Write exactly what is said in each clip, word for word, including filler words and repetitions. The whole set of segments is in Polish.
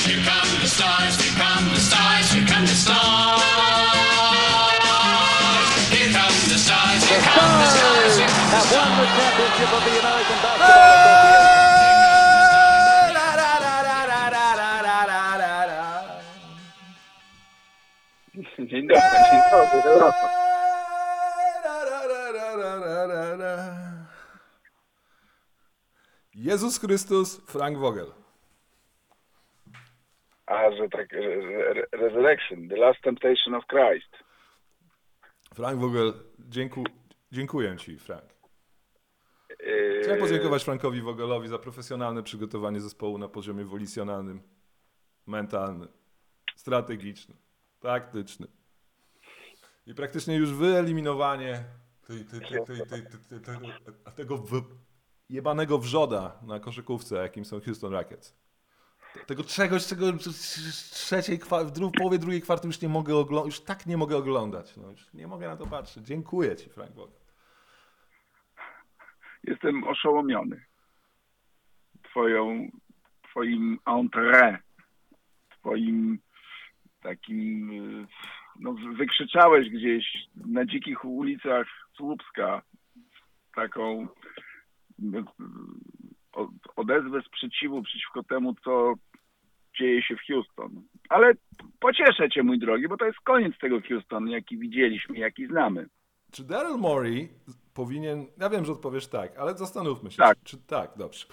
Here come the stars, here come the stars, here come the stars. Here come the stars, here come the stars, here come the stars. Have won the championship of the American Basketball Association. Dzień dobry, dzień dobry, Europa. Jezus Chrystus, Frank Vogel. A, że tak, że, że, Resurrection, The Last Temptation of Christ. Frank Vogel, dzięku, dziękuję Ci, Frank. Yy, Chciałem podziękować Frankowi Vogelowi za profesjonalne przygotowanie zespołu na poziomie wolicjonalnym, mentalnym, strategicznym, taktycznym. I praktycznie już wyeliminowanie tej, tej, tej, tej, tej, tej, tej, tego jebanego wrzoda na koszykówce, jakim są Houston Rockets. Tego czegoś, czego w trzeciej, w dru- w połowie drugiej kwarty już nie mogę oglądać, już tak nie mogę oglądać. No, już nie mogę na to patrzeć. Dziękuję Ci, Frank Vogel. Jestem oszołomiony twoją, twoim entrée, twoim takim, no wykrzyczałeś gdzieś na dzikich ulicach Słupska taką odezwę sprzeciwu przeciwko temu, co dzieje się w Houston. Ale pocieszę cię, mój drogi, bo to jest koniec tego Houston, jaki widzieliśmy, jaki znamy. Czy Daryl Morey powinien... Ja wiem, że odpowiesz tak, ale zastanówmy się. Tak. Czy, czy tak, dobrze.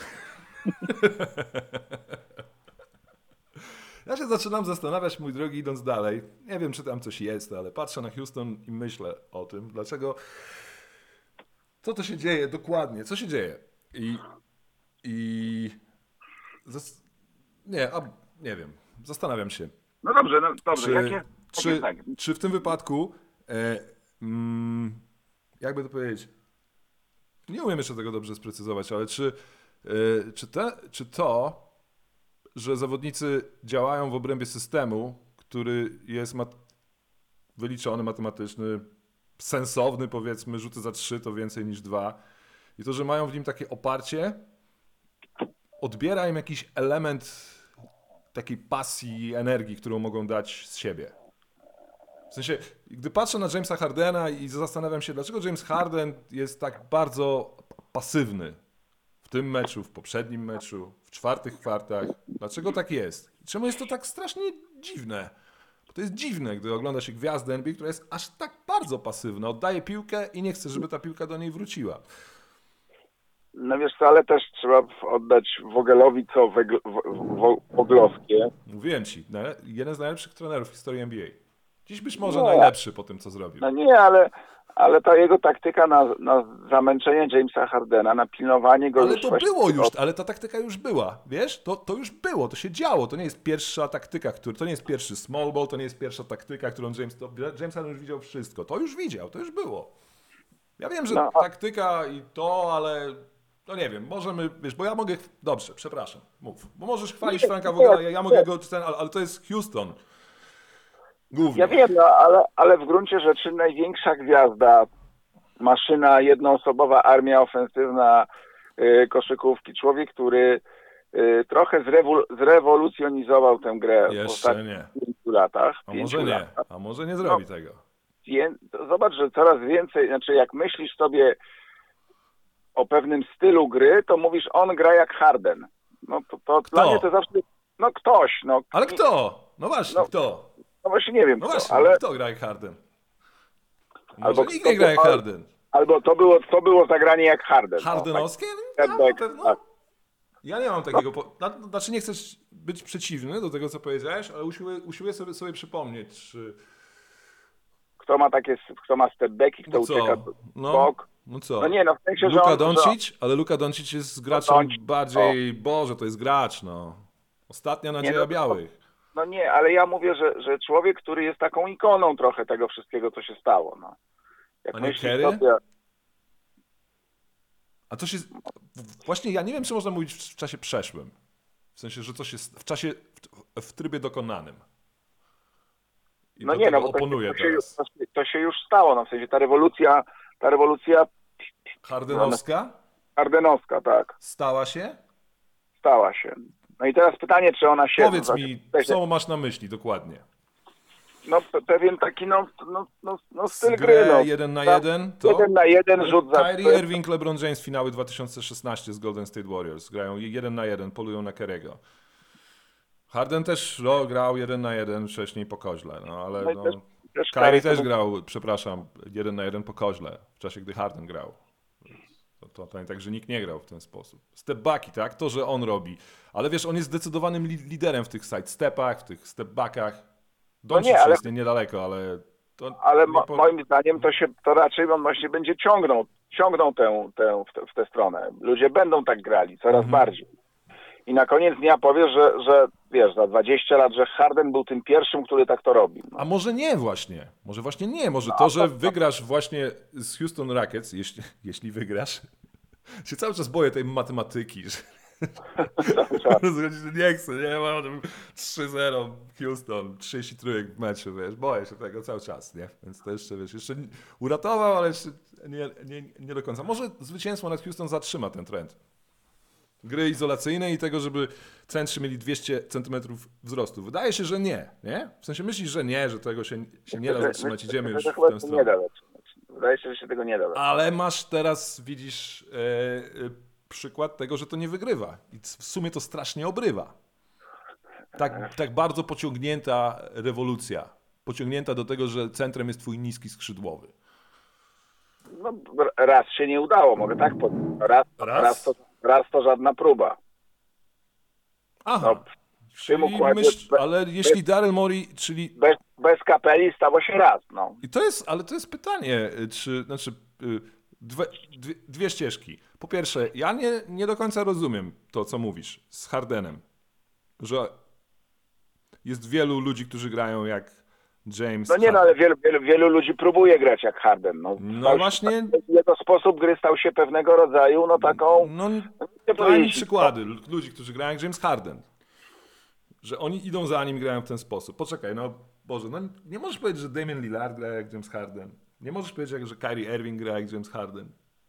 Ja się zaczynam zastanawiać, mój drogi, idąc dalej. Nie wiem, czy tam coś jest, ale patrzę na Houston i myślę o tym, dlaczego... Co to się dzieje dokładnie? Co się dzieje? I... i zas... Nie, a, nie wiem. Zastanawiam się. No dobrze, no dobrze. Czy, jakie, czy, jakie tak? czy w tym wypadku, e, mm, jakby to powiedzieć, nie umiem jeszcze tego dobrze sprecyzować, ale czy, e, czy, te, czy to, że zawodnicy działają w obrębie systemu, który jest mat- wyliczony, matematyczny, sensowny, powiedzmy, rzuty za trzy to więcej niż dwa, i to, że mają w nim takie oparcie, odbiera im jakiś element takiej pasji i energii, którą mogą dać z siebie. W sensie, gdy patrzę na Jamesa Hardena i zastanawiam się, dlaczego James Harden jest tak bardzo pasywny w tym meczu, w poprzednim meczu, w czwartych kwartach. Dlaczego tak jest? Czemu jest to tak strasznie dziwne? Bo to jest dziwne, gdy ogląda się gwiazdę N B A, która jest aż tak bardzo pasywna. Oddaje piłkę i nie chce, żeby ta piłka do niej wróciła. No wiesz co, ale też trzeba oddać Vogelowi co wegl- w- w- Voglowskie. Mówiłem ci, najle- jeden z najlepszych trenerów w historii N B A. Dziś być może Nie. najlepszy po tym, co zrobił. No nie, ale, ale ta jego taktyka na, na zamęczenie Jamesa Hardena, na pilnowanie go Ale już to właśnie było już, od- ale ta taktyka już była, wiesz? To, to już było, to się działo. To nie jest pierwsza taktyka, który, to nie jest pierwszy small ball, to nie jest pierwsza taktyka, którą James... To, James Harden już widział wszystko. To już widział, to już było. Ja wiem, że No, a- taktyka i to, ale... No nie wiem, możemy, wiesz, bo ja mogę... Dobrze, przepraszam, mów. Bo możesz chwalić Nie, Franka nie, Vogela, ja, ja mogę nie. go... Ale, ale to jest Houston. Głównie. Ja wiem, no, ale, ale w gruncie rzeczy największa gwiazda, maszyna, jednoosobowa armia ofensywna y, koszykówki, człowiek, który y, trochę zrewol- zrewolucjonizował tę grę w Jeszcze ostatnich nie. pięciu latach. A pięciu może nie, latach. a może nie zrobi No. tego. Wię- to Zobacz, że coraz więcej, znaczy jak myślisz sobie o pewnym stylu gry, to mówisz, on gra jak Harden. No to, to dla mnie to zawsze, no ktoś, no. Ale kto? No właśnie, No, kto? No właśnie nie wiem No kto, właśnie, ale kto gra jak Harden? Może Albo nikt kto nie gra jak to- Harden. albo to było, to było zagranie jak Harden. Hardenowskie? tak. No, Tak, na pewno. tak. Ja nie mam takiego... Po... na- Znaczy nie chcę być przeciwny do tego, co powiedziałeś, ale usiłuję, usiłuję sobie, sobie przypomnieć, czy... Kto ma takie, kto ma step back i kto No co? ucieka w No, bok. no co? No nie, no w sensie, że Luka on, że Doncic, ale Luka Doncic jest graczem Doncic, bardziej... Boże, to jest gracz, no. Ostatnia nadzieja no to- białych. No nie, ale ja mówię, że, że człowiek, który jest taką ikoną trochę tego wszystkiego, co się stało. No. Jak A nie myślisz Kerry? sobie, A to się... Właśnie ja nie wiem, czy można mówić w czasie przeszłym. W sensie, że coś jest w czasie, w, w trybie dokonanym. I no do nie, tego no bo to, oponuję to, się, teraz. to, się- to się już stało, no w sensie ta rewolucja, ta rewolucja Hardenowska hardenowska, tak, stała się? stała się. No i teraz pytanie, czy ona się... Powiedz no, mi, znaczy, co masz na myśli dokładnie? No pe- pewien taki, no, no, no, no styl Grę gry, no. jeden na Tam jeden? To? Jeden na jeden rzut za... Kyrie Irving, LeBron James, finały dwa tysiące szesnaście z Golden State Warriors. Grają jeden na jeden, polują na Kerego. Harden też no, grał jeden na jeden wcześniej po koźle, no ale No i no, też- też Kyrie Kyrie też to- grał, przepraszam, jeden na jeden po koźle, w czasie gdy Harden grał. To, to, to nie tak, że nikt nie grał w ten sposób. Step-backi, tak? To, że on robi. Ale wiesz, on jest zdecydowanym li- liderem w tych side-stepach, w tych step-backach. Doncic nie, ale- jest nie, niedaleko, ale... To Ale nie mo- po- moim zdaniem to się, to raczej on właśnie będzie ciągnął, ciągnął tę, tę, w, tę, w tę stronę. Ludzie będą tak grali, coraz Mhm. bardziej. I na koniec dnia powiesz, że, że wiesz, za dwadzieścia lat, że Harden był tym pierwszym, który tak to robił. No. A może nie właśnie. Może właśnie nie. Może No, to, a że to- wygrasz właśnie z Houston Rockets, jeśli, jeśli wygrasz, się cały czas boję tej matematyki, że Cały czas. że nie chcę, nie mam trzy zero Houston, trzydzieści trzy w meczu, wiesz, boję się tego cały czas, nie? Więc to jeszcze, wiesz, jeszcze uratował, ale jeszcze nie, nie, nie do końca. Może zwycięstwo nad Houston zatrzyma ten trend. Gry izolacyjnej i tego, żeby centrzy mieli dwieście centymetrów wzrostu. Wydaje się, że nie, nie? W sensie myślisz, że nie, że tego się, się nie da zatrzymać, idziemy Myślę, już że w chyba tę się stronę. nie da zatrzymać. Wydaje się, że się tego nie da zatrzymać. Ale masz teraz, widzisz, e, e, przykład tego, że to nie wygrywa. I w sumie to strasznie obrywa. Tak, tak bardzo pociągnięta rewolucja. Pociągnięta do tego, że centrem jest twój niski skrzydłowy. No, raz się nie udało, mogę tak powiedzieć. Raz, Raz? raz, to, raz to żadna próba. Aha. No, w czyli tym układzie myśl, bez- ale jeśli Daryl Morey, czyli... Bez, bez kapeli stało się raz, no. I to jest, ale to jest pytanie, y, czy, znaczy, y, dwie, dwie, dwie ścieżki. Po pierwsze, ja nie, nie do końca rozumiem to, co mówisz z Hardenem, że jest wielu ludzi, którzy grają jak James No nie, no Harden. ale wielu, wielu, wielu ludzi próbuje grać jak Harden. No, No Stał się- właśnie- Jego sposób gry stał się pewnego rodzaju, no taką... No, nie daj mi powiedzieć, przykłady l- ludzi, którzy grają jak James Harden. Że oni idą za nim, grają w ten sposób. Poczekaj, no Boże, no nie możesz powiedzieć, że Damian Lillard gra jak James Harden. Nie możesz powiedzieć, że Kyrie Irving gra jak James Harden.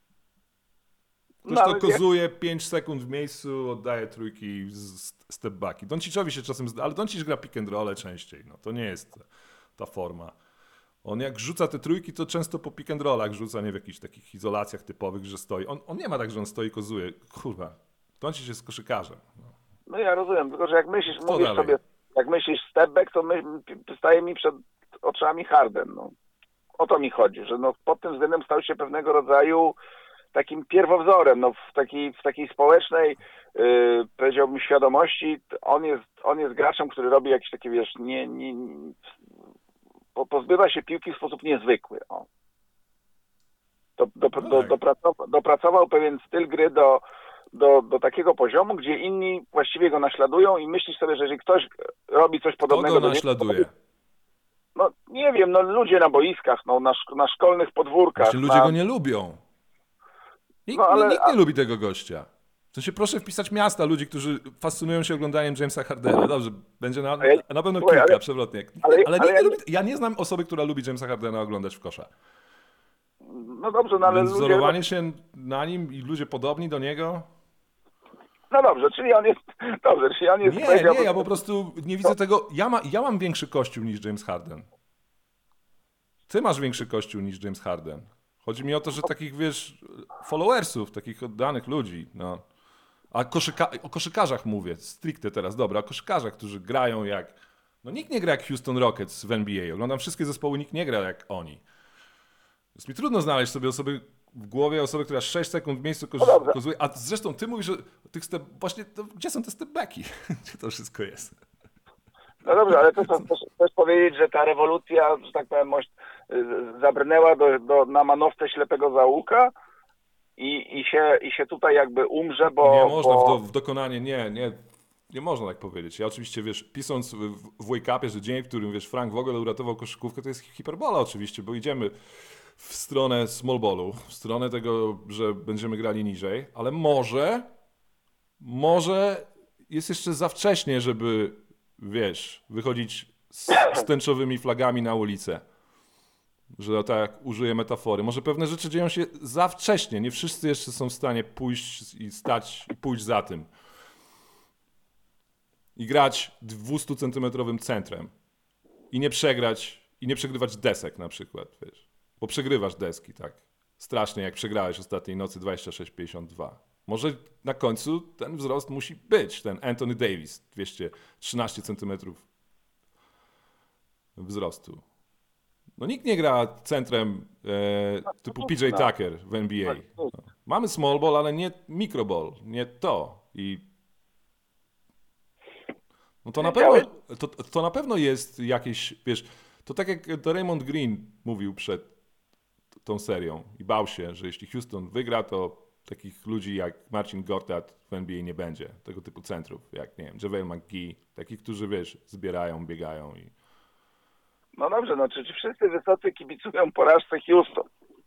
Ktoś No, to ale kozuje pięć sekund w miejscu, oddaje trójki z step backi. Donciczowi się czasem zda, ale Doncic gra pick and roll częściej. No, to nie jest ta, ta forma. On jak rzuca te trójki, to często po pick and rollach rzuca, nie w jakichś takich izolacjach typowych, że stoi. On, on nie ma tak, że on stoi i kozuje. Kurwa, Doncic jest koszykarzem. No. No ja rozumiem, tylko że jak myślisz, Co mówisz dalej? sobie, jak myślisz step back, to my, staje mi przed oczami Harden. No. O to mi chodzi, że no, pod tym względem stał się pewnego rodzaju takim pierwowzorem, no, w, takiej, w takiej społecznej, yy, powiedziałbym, świadomości. On jest, on jest graczem, który robi jakieś takie, wiesz, nie, nie, nie, po- pozbywa się piłki w sposób niezwykły. O. Do, do, No do, tak. dopracował, dopracował pewien styl gry do, do, do takiego poziomu, gdzie inni właściwie go naśladują i myślisz sobie, że jeżeli ktoś robi coś Kto podobnego go do niego, naśladuje? no nie wiem, no ludzie na boiskach, no na, szk- na szkolnych podwórkach. Właśnie ludzie na... go nie lubią. Nikt, No, ale- nikt nie lubi tego gościa. W sensie proszę wpisać miasta ludzi, którzy fascynują się oglądaniem Jamesa Hardena. Dobrze, będzie na, ja- na pewno słuchaj, kilka ale- przewrotnie. Nikt, ale- ale, ale nikt ja nie nie- lubi, ja nie znam osoby, która lubi Jamesa Hardena oglądać w kosza. No dobrze, no ale Więc ludzie... wzorowanie się na nim i ludzie podobni do niego? No dobrze, czyli on jest... Dobrze, czyli on jest... Nie, powiedziałbym- nie, ja po prostu nie widzę tego. Ja, ma, ja mam większy kościół niż James Harden. Ty masz większy kościół niż James Harden. Chodzi mi o to, że takich, wiesz, followersów, takich oddanych ludzi, no. A koszyka, o koszykarzach mówię, stricte teraz, dobra, o koszykarzach, którzy grają jak... No nikt nie gra jak Houston Rockets w N B A. Oglądam wszystkie zespoły, nikt nie gra jak oni. Jest mi trudno znaleźć sobie osoby w głowie, osobę, która sześć sekund w miejscu koz, No dobrze. kozuje. A zresztą ty mówisz, że tych step... Właśnie, to, gdzie są te stepbacki? Gdzie to wszystko jest? No dobrze, ale to chcesz, chcesz powiedzieć, że ta rewolucja, że tak powiem, moś- y, zabrnęła do, do, na manowce ślepego zaułka i, i, się, i się tutaj jakby umrze, bo... Nie można bo... w, do, w dokonanie, nie, nie, nie można tak powiedzieć. Ja oczywiście, wiesz, pisząc w, w Wake-upie, że dzień, w którym, wiesz, Frank w ogóle uratował koszykówkę, to jest hiperbola oczywiście, bo idziemy w stronę small ballu, w stronę tego, że będziemy grali niżej, ale może, może jest jeszcze za wcześnie, żeby, wiesz, wychodzić z, z tęczowymi flagami na ulicę. Że tak użyję metafory. Może pewne rzeczy dzieją się za wcześnie. Nie wszyscy jeszcze są w stanie pójść i stać i pójść za tym. i grać dwustucentymetrowym centrem i nie przegrać, i nie przegrywać desek na przykład, wiesz. Bo przegrywasz deski, tak. Strasznie, jak przegrałeś ostatniej nocy dwadzieścia sześć pięćdziesiąt dwa. Może na końcu ten wzrost musi być, ten Anthony Davis, dwieście trzynaście centymetrów wzrostu. No nikt nie gra centrem e, typu P J Tucker w N B A. No. Mamy small ball, ale nie micro ball, nie to. I no to na pewno, to, to na pewno jest jakieś, wiesz, to tak jak to Raymond Green mówił przed tą serią i bał się, że jeśli Houston wygra, to takich ludzi jak Marcin Gortat w N B A nie będzie. Tego typu centrów, jak, nie wiem, JaVale McGee, takich, którzy, wiesz, zbierają, biegają i... No dobrze, no czy, czy wszyscy wysocy kibicują porażce Houston?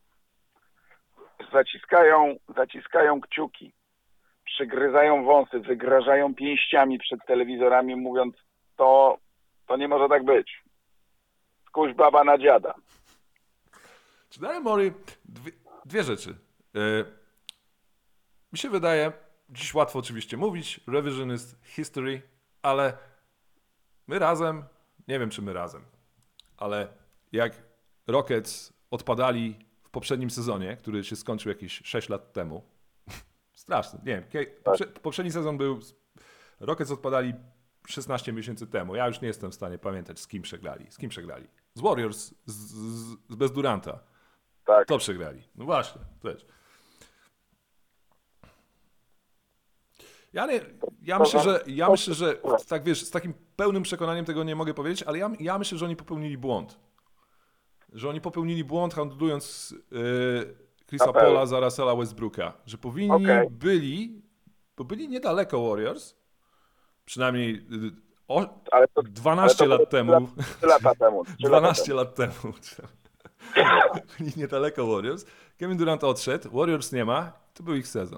Zaciskają, zaciskają kciuki, przygryzają wąsy, wygrażają pięściami przed telewizorami, mówiąc, to, to nie może tak być. Skuś baba na dziada. Czy Daryl Morey... Dwie, dwie rzeczy. Yy, mi się wydaje, dziś łatwo oczywiście mówić, revisionist history, ale my razem, nie wiem czy my razem, ale jak Rockets odpadali w poprzednim sezonie, który się skończył jakieś sześć lat temu, straszne, nie wiem, poprze, poprzedni sezon był, Rockets odpadali szesnaście miesięcy temu, ja już nie jestem w stanie pamiętać z kim przegrali, z kim przegrali, z Warriors, z, z, z bez Duranta, Tak. to przegrali, no właśnie, też. Ja, nie, ja, myślę, że, ja myślę, że tak wiesz, z takim pełnym przekonaniem tego nie mogę powiedzieć, ale ja, ja myślę, że oni popełnili błąd. Że oni popełnili błąd handlując yy, Chrisa Paula za Russella Westbrooka. Że powinni okay. byli, bo byli niedaleko Warriors, przynajmniej yy, o, ale to, dwanaście ale to lat temu. trzy lata temu. dwanaście lat temu. Byli niedaleko Warriors. Kevin Durant odszedł, Warriors nie ma, to był ich sezon.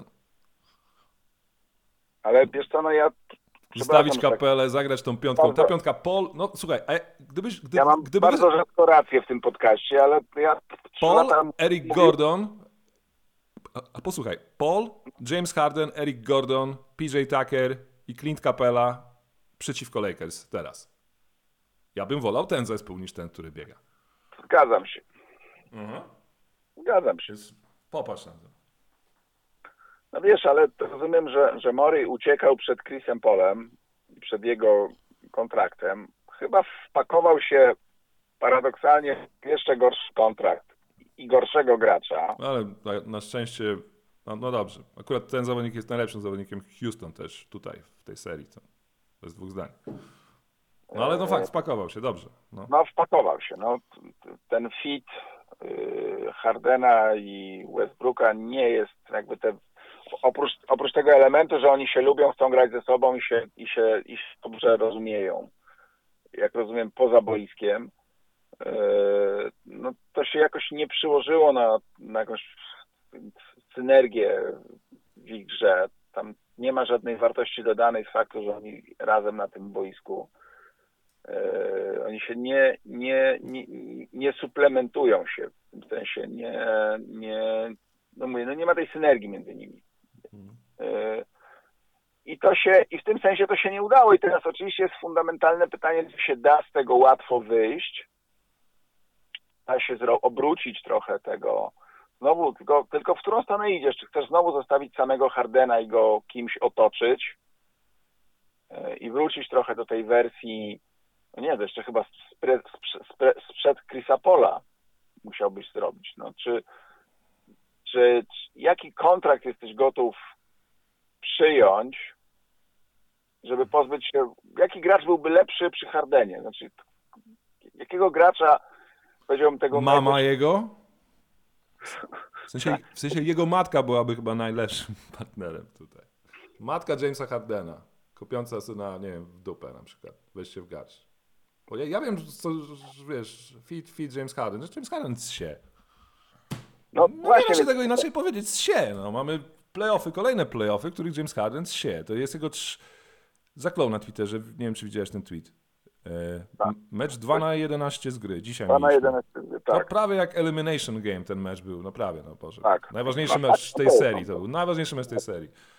Ale wiesz co, no ja... Zostawić kapelę, tak... zagrać tą piątką. Bardzo... Ta piątka Paul, no słuchaj, a gdybyś... Gdy, ja mam gdyby... bardzo rzadko rację w tym podcaście, ale ja... Paul, Eric mówię... Gordon, a, a posłuchaj, Paul, James Harden, Eric Gordon, P J Tucker i Clint Capela przeciwko Lakers teraz. Ja bym wolał ten zespół niż ten, który biega. Zgadzam się. Mhm. Zgadzam się. Więc popatrz na to. No wiesz, ale rozumiem, że, że Morey uciekał przed Chrisem Paulem, przed jego kontraktem. Chyba wpakował się paradoksalnie w jeszcze gorszy kontrakt i gorszego gracza. Ale na, na szczęście, no, no dobrze, akurat ten zawodnik jest najlepszym zawodnikiem Houston też tutaj w tej serii, to bez dwóch zdań. No ale no fakt, wpakował się, dobrze. No, no wpakował się. No, ten fit yy, Hardena i Westbrooka nie jest jakby te... Oprócz, oprócz tego elementu, że oni się lubią, chcą grać ze sobą i się, i się, i się dobrze rozumieją, jak rozumiem, poza boiskiem, yy, no to się jakoś nie przyłożyło na, na jakąś synergię w ich grze. Tam nie ma żadnej wartości dodanej z faktu, że oni razem na tym boisku, yy, oni się nie, nie, nie, nie suplementują się, w tym sensie nie, nie, no mówię, no nie ma tej synergii między nimi. I to się, i w tym sensie to się nie udało. I teraz oczywiście jest fundamentalne pytanie, czy się da z tego łatwo wyjść. Da się zro- obrócić trochę tego. Znowu, tylko, tylko w którą stronę idziesz? Czy chcesz znowu zostawić samego Hardena i go kimś otoczyć i wrócić trochę do tej wersji, no nie, to jeszcze chyba spre, spre, sprzed Chrisa Paula musiałbyś zrobić. No, czy Czy, czy jaki kontrakt jesteś gotów przyjąć, żeby pozbyć się, jaki gracz byłby lepszy przy Hardenie? Znaczy, jakiego gracza, powiedziałbym tego... Mama najlepszy... jego? W sensie, w sensie jego matka byłaby chyba najlepszym partnerem tutaj. Matka Jamesa Hardena, kopiąca syna, nie wiem, w dupę na przykład, weźcie w garść. Bo ja, ja wiem, co, wiesz, fit, fit James Harden, że James Harden się. No, no właśnie, nie da się tego inaczej powiedzieć, się. No, mamy playoffy, kolejne playoffy, w których James Harden się. To jest jego trz... zaklął na Twitterze, nie wiem czy widziałeś ten tweet. E, tak. Mecz dwa na jedenaście z gry, dzisiaj dwa na jedenaście z gry, tak. No, prawie jak Elimination Game ten mecz był, no prawie, no Boże. Tak. Najważniejszy mecz tej serii to był, najważniejszy mecz tej serii.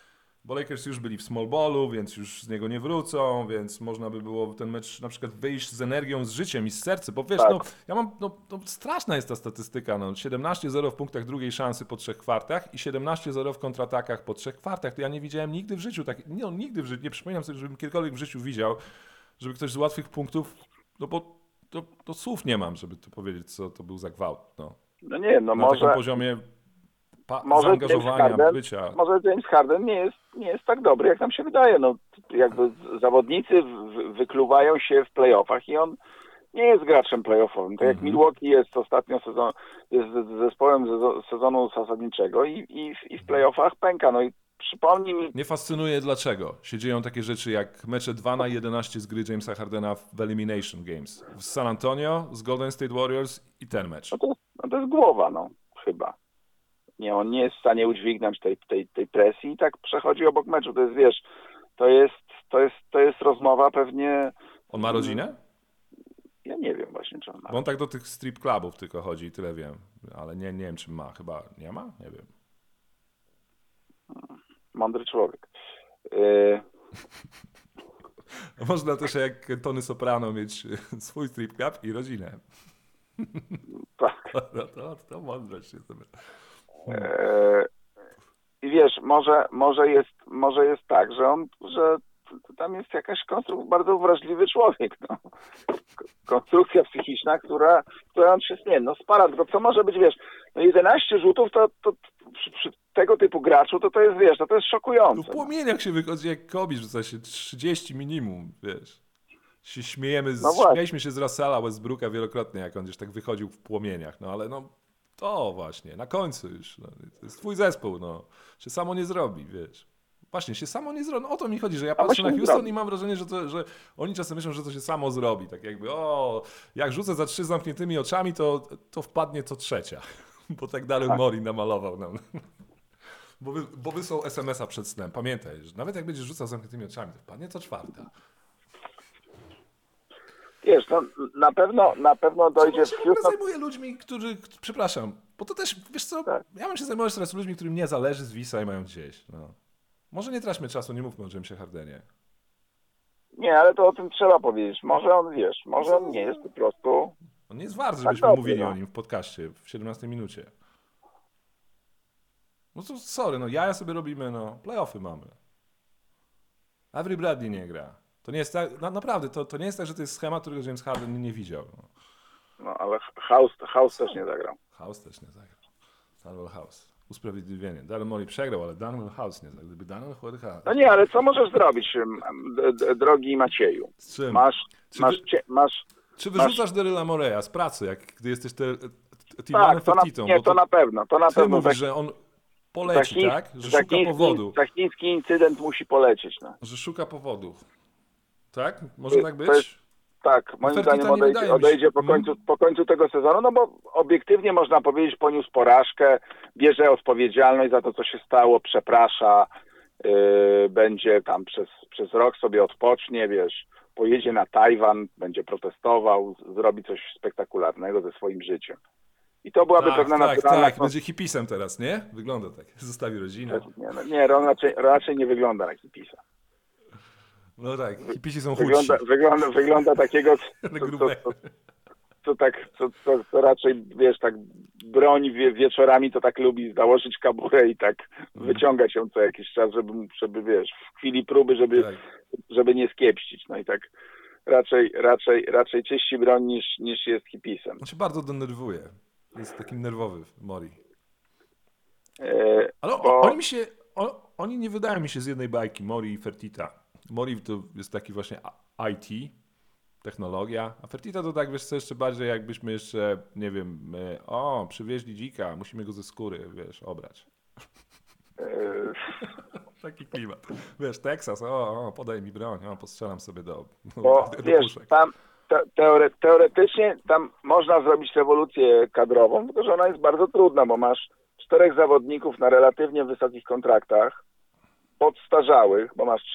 bo Lakers już byli w small ballu, więc już z niego nie wrócą, więc można by było ten mecz na przykład wyjść z energią, z życiem i z sercem, bo wiesz, Tak. no ja mam, no, no straszna jest ta statystyka, no siedemnaście zero w punktach drugiej szansy po trzech kwartach i siedemnaście zero w kontratakach po trzech kwartach, to ja nie widziałem nigdy w życiu, tak, nie, no, nigdy w życiu, nie przypominam sobie, żebym kiedykolwiek w życiu widział, żeby ktoś z łatwych punktów, no bo to, to słów nie mam, żeby to powiedzieć, co to był za gwałt, no. No nie, no Na może... takim poziomie pa- Może James zaangażowania, Harden- bycia. Może James Harden nie jest, nie jest tak dobry, jak nam się wydaje. No, jakby z- zawodnicy w, wykluwają się w playoffach i on nie jest graczem playoffowym. Tak jak Mhm. Milwaukee jest ostatnio sezon, jest z- zespołem sezo- sezonu zasadniczego i, i, w- i w playoffach pęka. No i przypomnij mi, Mnie fascynuje, dlaczego się dzieją takie rzeczy jak mecze dwa na jedenaście z gry Jamesa Hardena w Elimination Games. W San Antonio z Golden State Warriors i ten mecz. no to, no to jest głowa, no chyba. Nie, on nie jest w stanie udźwignąć tej, tej, tej presji i tak przechodzi obok meczu. To jest, wiesz, to jest, to jest, to jest rozmowa pewnie... On ma rodzinę? Ja nie wiem właśnie, czy on ma. Bo on tak do tych strip clubów tylko chodzi i tyle wiem. Ale nie, nie wiem, czy ma. Chyba nie ma? Nie wiem. Mądry człowiek. Yy, Można też jak Tony Soprano mieć swój strip club i rodzinę. tak. To, to, to mądrość jest. Yy, I wiesz, może, może, jest, może jest tak, że on, że tam jest jakaś konstrukcja, bardzo wrażliwy człowiek. No. Konstrukcja psychiczna, która, która on się nie, no spara, to co może być, wiesz, no jedenaście rzutów, to, to przy, przy tego typu graczu, to to jest, wiesz, to, to jest No szokujące. w płomieniach się wychodzi jak Kobe, rzuca się trzydzieści minimum, wiesz. Się śmiejemy, z, No właśnie. śmialiśmy się z Russella Westbrooka wielokrotnie, jak on gdzieś tak wychodził w płomieniach, no ale no to właśnie, na końcu już, no, to jest twój zespół, no, się samo nie zrobi, wiesz. Właśnie, się samo nie zrobi, no o to mi chodzi, że ja patrzę właśnie na nie Houston zrobi. i mam wrażenie, że, to, że oni czasem myślą, że to się samo zrobi, tak jakby, o, jak rzucę za trzy zamkniętymi oczami, to, to wpadnie co trzecia, bo tak Daryl Morey namalował nam. Bo, wy, bo wysłał es em es a przed snem. Pamiętaj, że nawet jak będziesz rzucał z zamkniętymi oczami, to wpadnie co czwarta. Wiesz, no na pewno, na pewno dojdzie Ja w się w ogóle Houston. zajmuję ludźmi, którzy, przepraszam, bo to też, wiesz co, Tak. ja bym się zajmować teraz ludźmi, którym nie zależy z Wisa i mają gdzieś. No. Może nie traćmy czasu, nie mówmy o Jamesie Hardenie. Nie, ale to o tym trzeba powiedzieć. Może on, wiesz, może on nie jest po prostu... On nie jest wart, Tak żebyśmy dobry, mówili no. o nim w podcaście w siedemnastej minucie. No to sorry, no jaja sobie robimy, no playoffy mamy. Avery Bradley nie gra. To nie jest tak, na, naprawdę, to, to nie jest tak, że to jest schemat, którego James Harden nie widział. No. No, ale House, House też nie zagrał. House też nie zagrał. Daniel House. Usprawiedliwienie. Daryl Morey przegrał, ale Daniel House nie zagrał. Gdyby Daniel House... No nie, ale co możesz zrobić, m, d, d, drogi Macieju? Z czym? Masz, Czy masz, wy- cie, masz... Czy wyrzucasz Daryla Moreya z pracy, jak gdy jesteś te, Tak, Timanem to na, Fertitą? nie, bo to na pewno, to na ty pewno. mówisz, tak- że on poleci, chiński- tak? Że za szuka chiński- powodu. za chiński incydent musi polecieć. No. Że szuka powodu. Tak? Może tak być? To jest- Tak, moim Fertitta zdaniem nie wydaje odejdzie, mi się- odejdzie po, Hmm? końcu, po końcu tego sezonu, no bo obiektywnie można powiedzieć, poniósł porażkę, bierze odpowiedzialność za to, co się stało, przeprasza, yy, będzie tam przez, przez rok sobie odpocznie, wiesz, pojedzie na Tajwan, będzie protestował, z- zrobi coś spektakularnego ze swoim życiem. I to byłaby Tak, pewna tak, naturalna... tak. Będzie hipisem teraz, nie? Wygląda tak. Zostawi rodzinę. Nie, no, nie on raczej, raczej nie wygląda na hipisa. No tak, hipisi są chudsi. Wygląda, wygląda, wygląda takiego, co, co, grube. co, co, tak, co, co, co raczej, wiesz, tak broni wie, wieczorami, to tak lubi założyć kaburę i tak wyciągać ją co jakiś czas, żeby, żeby wiesz, w chwili próby, żeby, Tak. żeby nie skiepścić. No i tak raczej, raczej, raczej czyści broń niż, niż jest hipisem. On się bardzo denerwuje. Jest takim nerwowy Mori. E, Ale o- bo- oni mi się, o, oni nie wydają mi się z jednej bajki, Mori i Fertitta. Mori to jest taki właśnie I T, technologia, a Fertitta to tak, wiesz co, jeszcze bardziej jakbyśmy jeszcze, nie wiem, my, o, przywieźli dzika, musimy go ze skóry, wiesz, obrać. e, Taki klimat. Wiesz, Teksas, o, o, podaj mi broń, o, postrzelam sobie do, Bo do wiesz, puszek. tam te, teore, teoretycznie tam można zrobić rewolucję kadrową, tylko że ona jest bardzo trudna, bo masz czterech zawodników na relatywnie wysokich kontraktach, podstarzałych, bo masz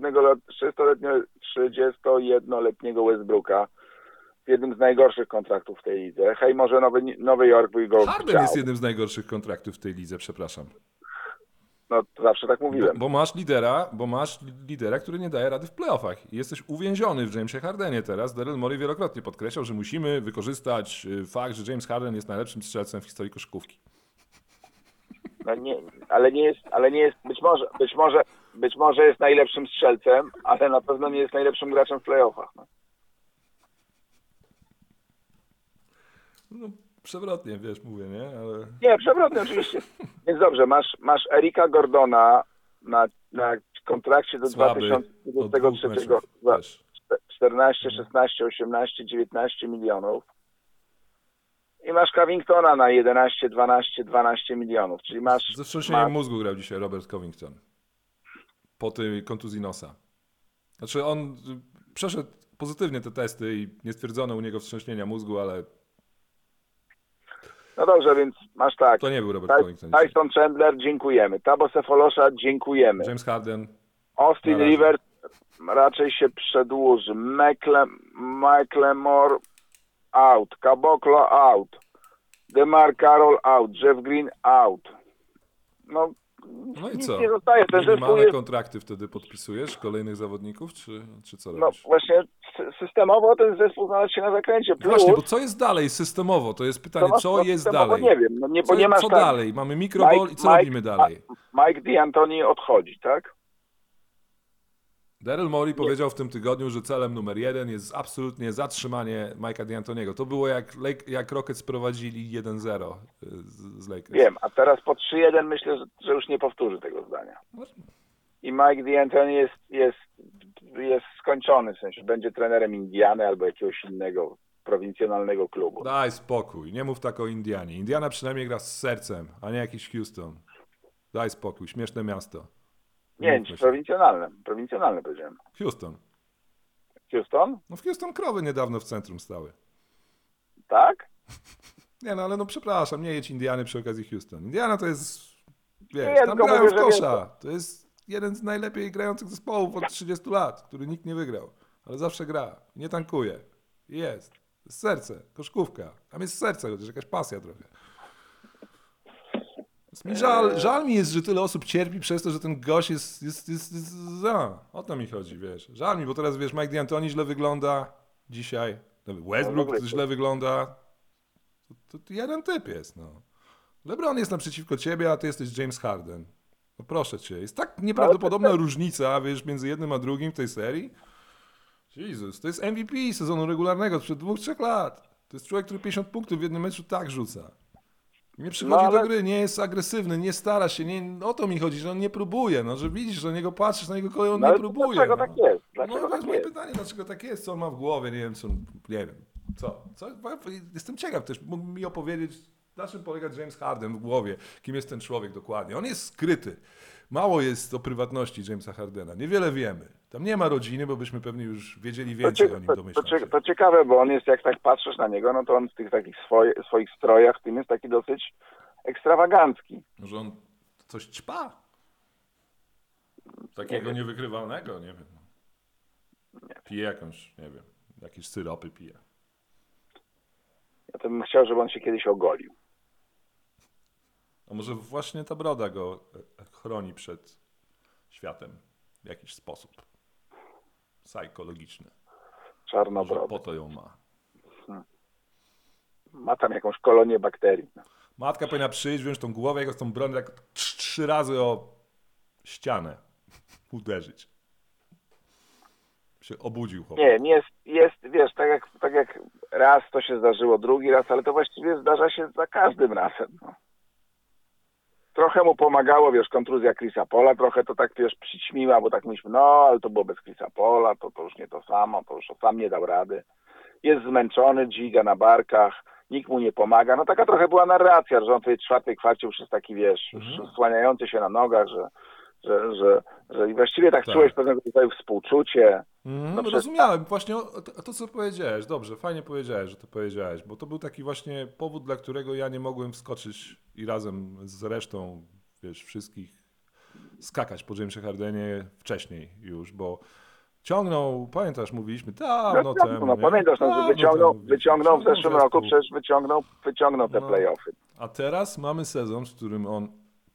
trzydziestojednoletniego Westbrooka w jednym z najgorszych kontraktów w tej lidze. Hej, może Nowy, Nowy Jork by go Harden chciał. jest jednym z najgorszych kontraktów w tej lidze, przepraszam. no to zawsze tak Bo, mówiłem. bo masz lidera, bo masz lidera, który nie daje rady w playoffach. I jesteś uwięziony w Jamesie Hardenie teraz. Daryl Morey wielokrotnie podkreślał, że musimy wykorzystać y, fakt, że James Harden jest najlepszym strzelcem w historii koszykówki. No nie, ale nie jest, ale nie jest, być może, być może, być może jest najlepszym strzelcem, ale na pewno nie jest najlepszym graczem w playoffach. No. No, przewrotnie, wiesz, mówię, nie? Ale... Nie, przewrotnie oczywiście. Więc dobrze, masz, masz Erika Gordona na, na kontrakcie do Słaby, dwa tysiące dwudziestego trzeciego od dwóch meczów też. czternaście, szesnaście, osiemnaście, dziewiętnaście milionów. I masz Covingtona na jedenaście, dwanaście, dwanaście milionów. Czyli masz... Ze wstrząśnieniem masz... mózgu grał dzisiaj Robert Covington. Po tej kontuzji nosa. Znaczy on y, przeszedł pozytywnie te testy i nie stwierdzono u niego wstrząśnienia mózgu, ale No dobrze, więc masz tak. to nie był Robert Ty- Covington. dzisiaj. Tyson Chandler, dziękujemy. Thabo Sefolosha, dziękujemy. James Harden. Austin Na razie. Rivers raczej się przedłuży. Mekle, McLemore out. Caboclo out. DeMar Carroll out. Jeff Green out. No, No i nic co? nie zostaje. Ten zespół Minimalne jest, kontrakty wtedy podpisujesz kolejnych zawodników, czy, czy co no robisz? właśnie sy- systemowo ten zespół znalazł się na zakręcie. Plus, Właśnie, bo co jest dalej systemowo? To jest pytanie, to masz- co no, jest systemowo dalej? Nie wiem, no nie, bo Co, nie masz co tak- dalej? Mamy mikrobol i co Mike- robimy dalej? Mike D'Antoni odchodzi, tak? Daryl Morey powiedział w tym tygodniu, że celem numer jeden jest absolutnie zatrzymanie Mike'a D'Antoniego. To było jak, Lake, jak Rockets prowadzili jeden zero z, z Lakers. Wiem, a teraz po trzy jeden myślę, że, że już nie powtórzy tego zdania. I Mike D'Antoni jest, jest, jest skończony, w sensie będzie trenerem Indiany albo jakiegoś innego prowincjonalnego klubu. Daj spokój, nie mów tak o Indianie. Indiana przynajmniej gra z sercem, a nie jakiś Houston. Daj spokój, śmieszne miasto. Nie, Mówmy się. prowincjonalne, prowincjonalne powiedziałem. Houston. Houston? No w Houston krowy niedawno w centrum stały. Tak? Nie no, ale no przepraszam, nie jedź Indiany przy okazji Houston. Indiana to jest, wiesz, Nie, tam tylko grają mówię, w że kosza. To jest jeden z najlepiej grających zespołów od trzydziestu lat, który nikt nie wygrał. Ale zawsze gra, nie tankuje. I jest. Jest serce, koszkówka. Tam jest serce, chociaż jakaś pasja trochę. Jest mi żal, żal mi jest, że tyle osób cierpi przez to, że ten gość jest, jest, jest, jest a, o to mi chodzi, wiesz. Żal mi, bo teraz, wiesz, Mike D'Antoni źle wygląda dzisiaj, Westbrook No w ogóle- źle wygląda. To, to, to jeden typ jest, no. LeBron jest naprzeciwko ciebie, a ty jesteś James Harden. No proszę cię, jest tak nieprawdopodobna Ale to- różnica, wiesz, między jednym a drugim w tej serii. Jezus, to jest M V P sezonu regularnego sprzed dwóch, trzech lat. To jest człowiek, który pięćdziesiąt punktów w jednym meczu tak rzuca. Nie przychodzi No, ale- do gry, nie jest agresywny, nie stara się, nie, o to mi chodzi, że on nie próbuje, no, że widzisz, że na niego patrzysz, na jego kolej, on No nie ale próbuje. dlaczego no. tak jest? No Dlaczego to tak jest moje jest? pytanie, dlaczego tak jest, co on ma w głowie, nie wiem, co, on- nie wiem, co, co, jestem ciekaw też, mógł mi opowiedzieć, na czym polega James Harden w głowie, kim jest ten człowiek dokładnie. On jest skryty, mało jest o prywatności Jamesa Hardena, niewiele wiemy. Tam nie ma rodziny, bo byśmy pewnie już wiedzieli To, więcej cie, o nim, to, to, domyślam cie, się. to ciekawe, bo on jest, jak tak patrzysz na niego, no to on w tych takich swoje, swoich strojach, w tym jest taki dosyć ekstrawagancki. Może on coś ćpa? Takiego niewykrywalnego, nie wiem. Pije jakąś, nie wiem, jakieś syropy pije. Ja to bym chciał, żeby on się kiedyś ogolił. A może właśnie ta broda go e, chroni przed światem w jakiś sposób psychologiczny. Może Czarnobrody. po to ją ma. Ma tam jakąś kolonię bakterii. Matka powinna przyjść, wziąć tą głowę, jak tą brodę, jak trz- trzy razy o ścianę uderzyć. Się obudził chłopak. Nie, nie jest, jest, wiesz, tak jak, tak jak raz to się zdarzyło, drugi raz, ale to właściwie zdarza się za każdym razem. No. Trochę mu pomagało, wiesz, kontuzja Chrisa Paula, trochę to tak, wiesz, przyćmiła, bo tak myślimy, no, ale to było bez Chrisa Paula, to, to już nie to samo, to już sam nie dał rady. Jest zmęczony, dźwiga na barkach, nikt mu nie pomaga. No taka trochę była narracja, że on w tej czwartej kwarcie już jest taki, wiesz, Mhm. już słaniający się na nogach, że, że, że, że i właściwie tak, Tak. czułeś pewnego rodzaju współczucie. Mm, No przez- rozumiałem, właśnie o, to, to, co powiedziałeś, dobrze, fajnie powiedziałeś, że to powiedziałeś, bo to był taki właśnie powód, dla którego ja nie mogłem wskoczyć i razem z resztą, wiesz, wszystkich skakać po Jamesie Hardenie wcześniej już, bo ciągnął, pamiętasz, mówiliśmy dawno No, temu. no nie? pamiętasz, no, Dawno że wyciągnął, temu, wiesz, wyciągnął w zeszłym roku, zespół. przecież wyciągnął, wyciągnął te No. play-offy. A teraz mamy sezon, w którym on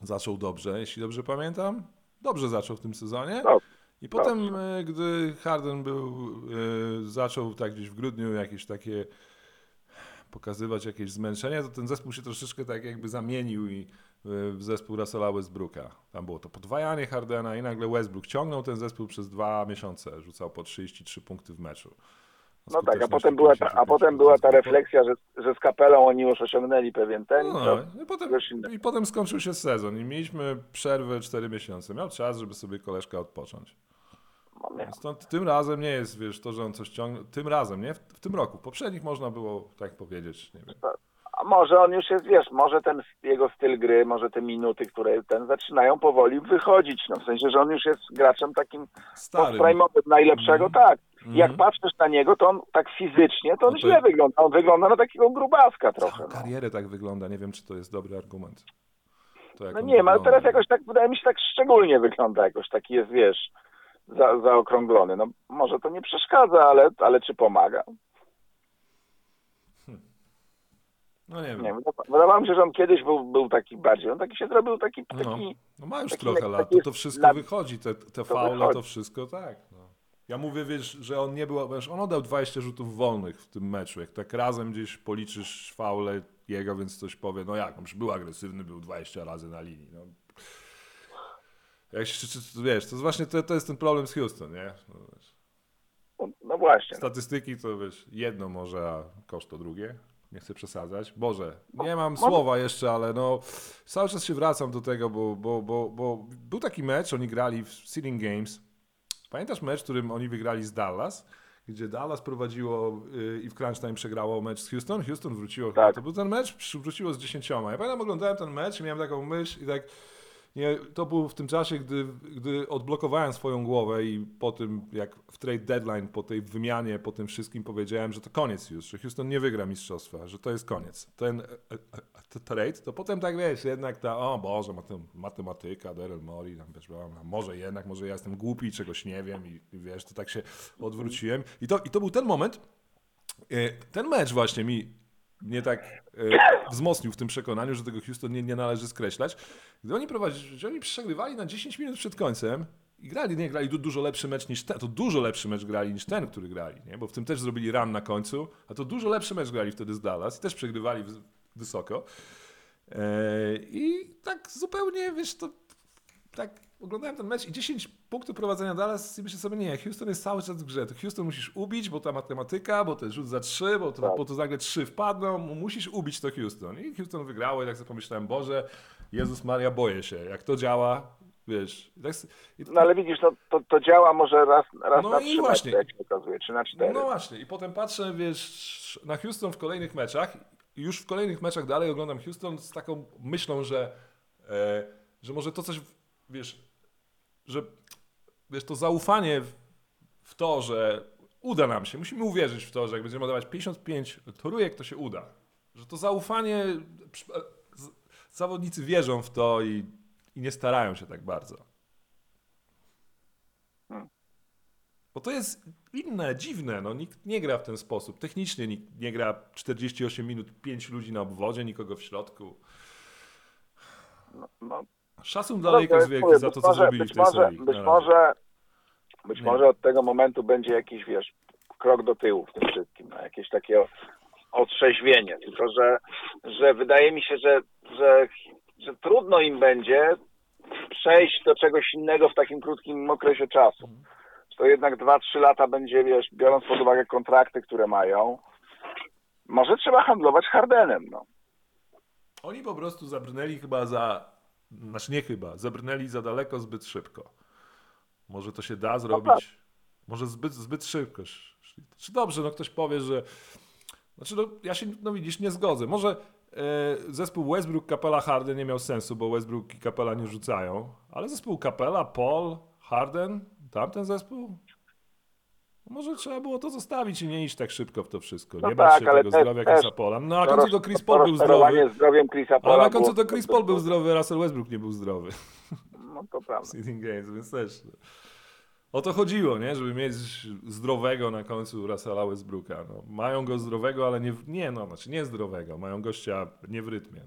zaczął dobrze, jeśli dobrze pamiętam. Dobrze zaczął w tym sezonie. Dobrze. I potem, e, gdy Harden był, e, zaczął tak gdzieś w grudniu jakieś takie pokazywać jakieś zmęczenie, to ten zespół się troszeczkę tak jakby zamienił i w zespół Russella Westbrooka. Tam było to podwajanie Hardena i nagle Westbrook ciągnął ten zespół przez dwa miesiące, rzucał po trzydzieści trzy punkty w meczu. No tak, a potem była ta, a potem była ta refleksja, że, że z Kapelą oni już osiągnęli pewien ten. No, to i, potem, coś innego. I potem skończył się sezon i mieliśmy przerwę cztery miesiące. Miał czas, żeby sobie koleżka odpocząć. No, nie. Stąd tym razem nie jest, wiesz, to, że on coś ciągnie. Tym razem, nie? W, w tym roku. W poprzednich można było tak powiedzieć, nie wiem. A może on już jest, wiesz, może ten jego styl gry, może te minuty, które ten zaczynają powoli wychodzić. No w sensie, że on już jest graczem takim Starym. post-prime'owym, najlepszego, Mhm. tak. Mhm. Jak patrzysz na niego, to on tak fizycznie, to on No to- źle wygląda. On wygląda na takiego grubaska trochę. Całą No, karierę tak wygląda. Nie wiem, czy to jest dobry argument. To jak no on nie wiem, ale wygląda. teraz jakoś tak, wydaje mi się, tak szczególnie wygląda, jakoś taki jest, wiesz, za, zaokrąglony. No może to nie przeszkadza, ale, ale czy pomaga? No nie wiem. Nie wiem, wydawało mi się, że on kiedyś był, był taki bardziej, on taki się zrobił taki, taki No, no ma już taki- trochę taki lat, to, jest to wszystko lat- wychodzi, te, te to faule, wychodzi. to wszystko, tak. No. Ja mówię, wiesz, że on nie był, wiesz, on oddał dwadzieścia rzutów wolnych w tym meczu, jak tak razem gdzieś policzysz faule jego, więc ktoś powie, no jak, on już był agresywny, był dwadzieścia razy na linii, no. Jak się, czy, czy, wiesz, to jest właśnie, to, to jest ten problem z Houston, nie? No, wiesz. no właśnie. Statystyki to, wiesz, jedno może, a koszt to drugie. Nie chcę przesadzać. Boże, nie mam słowa jeszcze, ale no cały czas się wracam do tego, bo, bo, bo, bo był taki mecz, oni grali w Seeding Games. Pamiętasz mecz, którym oni wygrali z Dallas, gdzie Dallas prowadziło yy, i w crunch time przegrało mecz z Houston. Houston wróciło, Tak. to był ten mecz, przy- wróciło z dziesięcioma. Ja pamiętam, oglądałem ten mecz i miałem taką myśl i tak, nie, to był w tym czasie, gdy, gdy odblokowałem swoją głowę i po tym, jak w trade deadline, po tej wymianie, po tym wszystkim powiedziałem, że to koniec już, że Houston nie wygra mistrzostwa, że to jest koniec. Ten e, e, e, trade, to potem tak wiesz, jednak ta, o Boże, matem, matematyka, Daryl Morey, tam wiesz, a może jednak, może ja jestem głupi i czegoś nie wiem i, i wiesz, to tak się odwróciłem. I to, i to był ten moment, e, ten mecz właśnie mi mnie tak e, wzmocnił w tym przekonaniu, że tego Houston nie, nie należy skreślać. Gdy oni prowadzili, że oni przegrywali na dziesięć minut przed końcem i grali, nie, grali du, dużo lepszy mecz niż ten, to dużo lepszy mecz grali niż ten, który grali, nie? Bo w tym też zrobili run na końcu, a to dużo lepszy mecz grali wtedy z Dallas i też przegrywali w, wysoko. E, I tak zupełnie, wiesz, to tak oglądałem ten mecz i dziesięć punktów prowadzenia Dallas i myślę sobie, nie, Houston jest cały czas w grze. To Houston musisz ubić, bo ta matematyka, bo ten rzut za trzy, bo to, Tak. bo to nagle trzy wpadną, musisz ubić to Houston. I Houston wygrało i tak sobie pomyślałem, Boże, Jezus Maria, boję się. Jak to działa, wiesz. I tak, i No ale widzisz, to, to, to działa może raz, raz No na i trzy właśnie. mecze, jak się okazuje, czy na cztery. No właśnie, i potem patrzę, wiesz, na Houston w kolejnych meczach i już w kolejnych meczach dalej oglądam Houston z taką myślą, że, e, że może to coś, wiesz, że wiesz, to zaufanie w, w to, że uda nam się, musimy uwierzyć w to, że jak będziemy dawać pięćdziesiąt pięć trójek, to się uda. Że to zaufanie, z, zawodnicy wierzą w to i, i nie starają się tak bardzo. Bo to jest inne, dziwne, no nikt nie gra w ten sposób. Technicznie nikt nie gra czterdzieści osiem minut, pięć ludzi na obwodzie, nikogo w środku. No, no, Szacun no dla Lakers dobrze, wielki mówię, za być to, co może- zrobili w być tej może, serii. Być na razie. może, być Nie. może od tego momentu będzie jakiś, wiesz, krok do tyłu w tym wszystkim, no, jakieś takie otrzeźwienie. Tylko, że, że wydaje mi się, że, że, że trudno im będzie przejść do czegoś innego w takim krótkim okresie czasu. To jednak dwa trzy lata będzie, wiesz, biorąc pod uwagę kontrakty, które mają, może trzeba handlować Hardenem, no. Oni po prostu zabrnęli chyba za, znaczy nie chyba, zabrnęli za daleko zbyt szybko. Może to się da zrobić, może zbyt, zbyt szybko. Czy dobrze, no ktoś powie, że, znaczy no ja się, no widzisz, nie zgodzę. Może e, zespół Westbrook, Capela, Harden nie miał sensu, bo Westbrook i Capela nie rzucają, ale zespół Capela, Paul, Harden, tamten zespół? Może trzeba było to zostawić i nie iść tak szybko w to wszystko. No Nie bać tak, się ale tego też- zdrowia też Chrisa Paula. No na To końcu roz- to Chris to Paul był zdrowy. rozczarowanie zdrowiem Chrisa Paula Ale na końcu było- to Chris Paul był zdrowy, Russell Westbrook nie był zdrowy. No to prawda. Seeding Games, więc też. O to chodziło, nie? Żeby mieć zdrowego na końcu Russella Westbrooka. No, mają go zdrowego, ale nie, w- nie, no, znaczy nie zdrowego. Mają gościa nie w rytmie. No.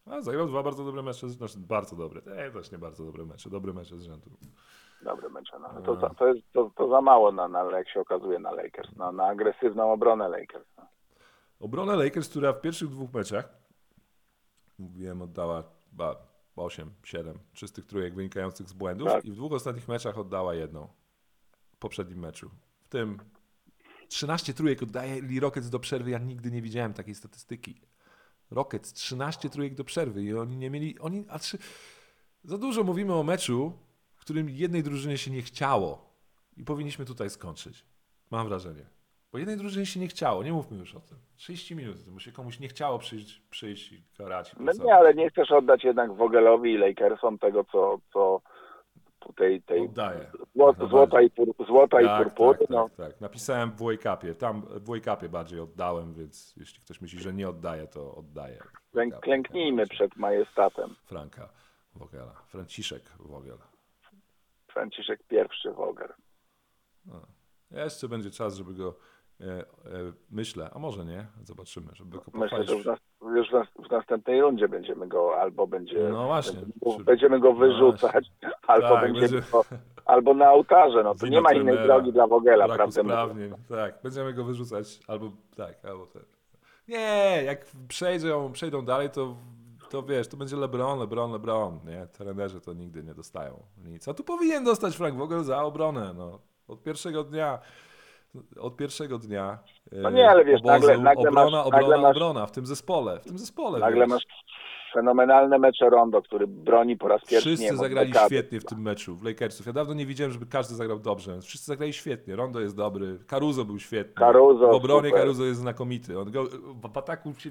A zagrał dwa bardzo dobre mecze, znaczy bardzo dobre, e, też nie bardzo dobre mecze, dobre mecze z rzędu. Dobre mecze. No. To, to, to, jest, to, to za mało, na, na, jak się okazuje, na Lakers. No, na agresywną obronę Lakers. No. Obronę Lakers, która w pierwszych dwóch meczach, mówiłem, oddała chyba osiem, siedem czystych trójek wynikających z błędów Tak. i w dwóch ostatnich meczach oddała jedną w poprzednim meczu. W tym trzynaście trójek oddaje Lee Rockets do przerwy, ja nigdy nie widziałem takiej statystyki. Rockets, trzynaście trójek do przerwy i oni nie mieli, oni, a trzy, za dużo mówimy o meczu, w którym jednej drużynie się nie chciało i powinniśmy tutaj skończyć. Mam wrażenie. Bo jednej drużynie się nie chciało, nie mówmy już o tym. trzydzieści minut, bo się komuś nie chciało przyjść, przyjść i karać. I No nie, ale nie chcesz oddać jednak Vogelowi i Lakersom tego, co, co tej, tej Oddaję. zło, Jak złota, i, pur, złota i tak, purpury. tak, no. tak, tak. Napisałem w Wake-upie, tam w Wake-upie bardziej oddałem, więc jeśli ktoś myśli, że nie oddaję, to oddaję. Klęk, klęknijmy przed majestatem. Franka Vogela, Franciszek Vogel. Franciszek pierwszy Vogel. No. Jeszcze będzie czas, żeby go, e, e, myślę, a może nie, zobaczymy, żeby go Myślę, pochwalić. że w nas, już w, nas, w następnej rundzie będziemy go, albo będzie, No właśnie. będziemy, będziemy go wyrzucać, albo Tak, będziemy będzie- go, albo na ołtarze. No to Wina nie ma innej trenera, drogi dla Vogela, braku prawdę mówiąc. sprawnień. Tak, będziemy go wyrzucać, albo tak, albo tak. Nie, jak przejdą, przejdą dalej, to, to wiesz, to będzie LeBron, LeBron, LeBron, nie? Trenerzy to nigdy nie dostają nic. A tu powinien dostać Frank Vogel za obronę, no. Od pierwszego dnia, od pierwszego dnia No nie, ale wiesz, obozu, nagle- nagle obrona, masz- obrona, nagle masz- obrona w tym zespole, w tym zespole, Nagle wiesz. masz fenomenalne mecze Rondo, który broni po raz pierwszy. nie Wszyscy wiem, od zagrali dekady. świetnie w tym meczu, w Lakersów. Ja dawno nie widziałem, żeby każdy zagrał dobrze. Wszyscy zagrali świetnie. Rondo jest dobry, Caruso był świetny. Caruso, w obronie super. Caruso jest znakomity. On go, w ataku się...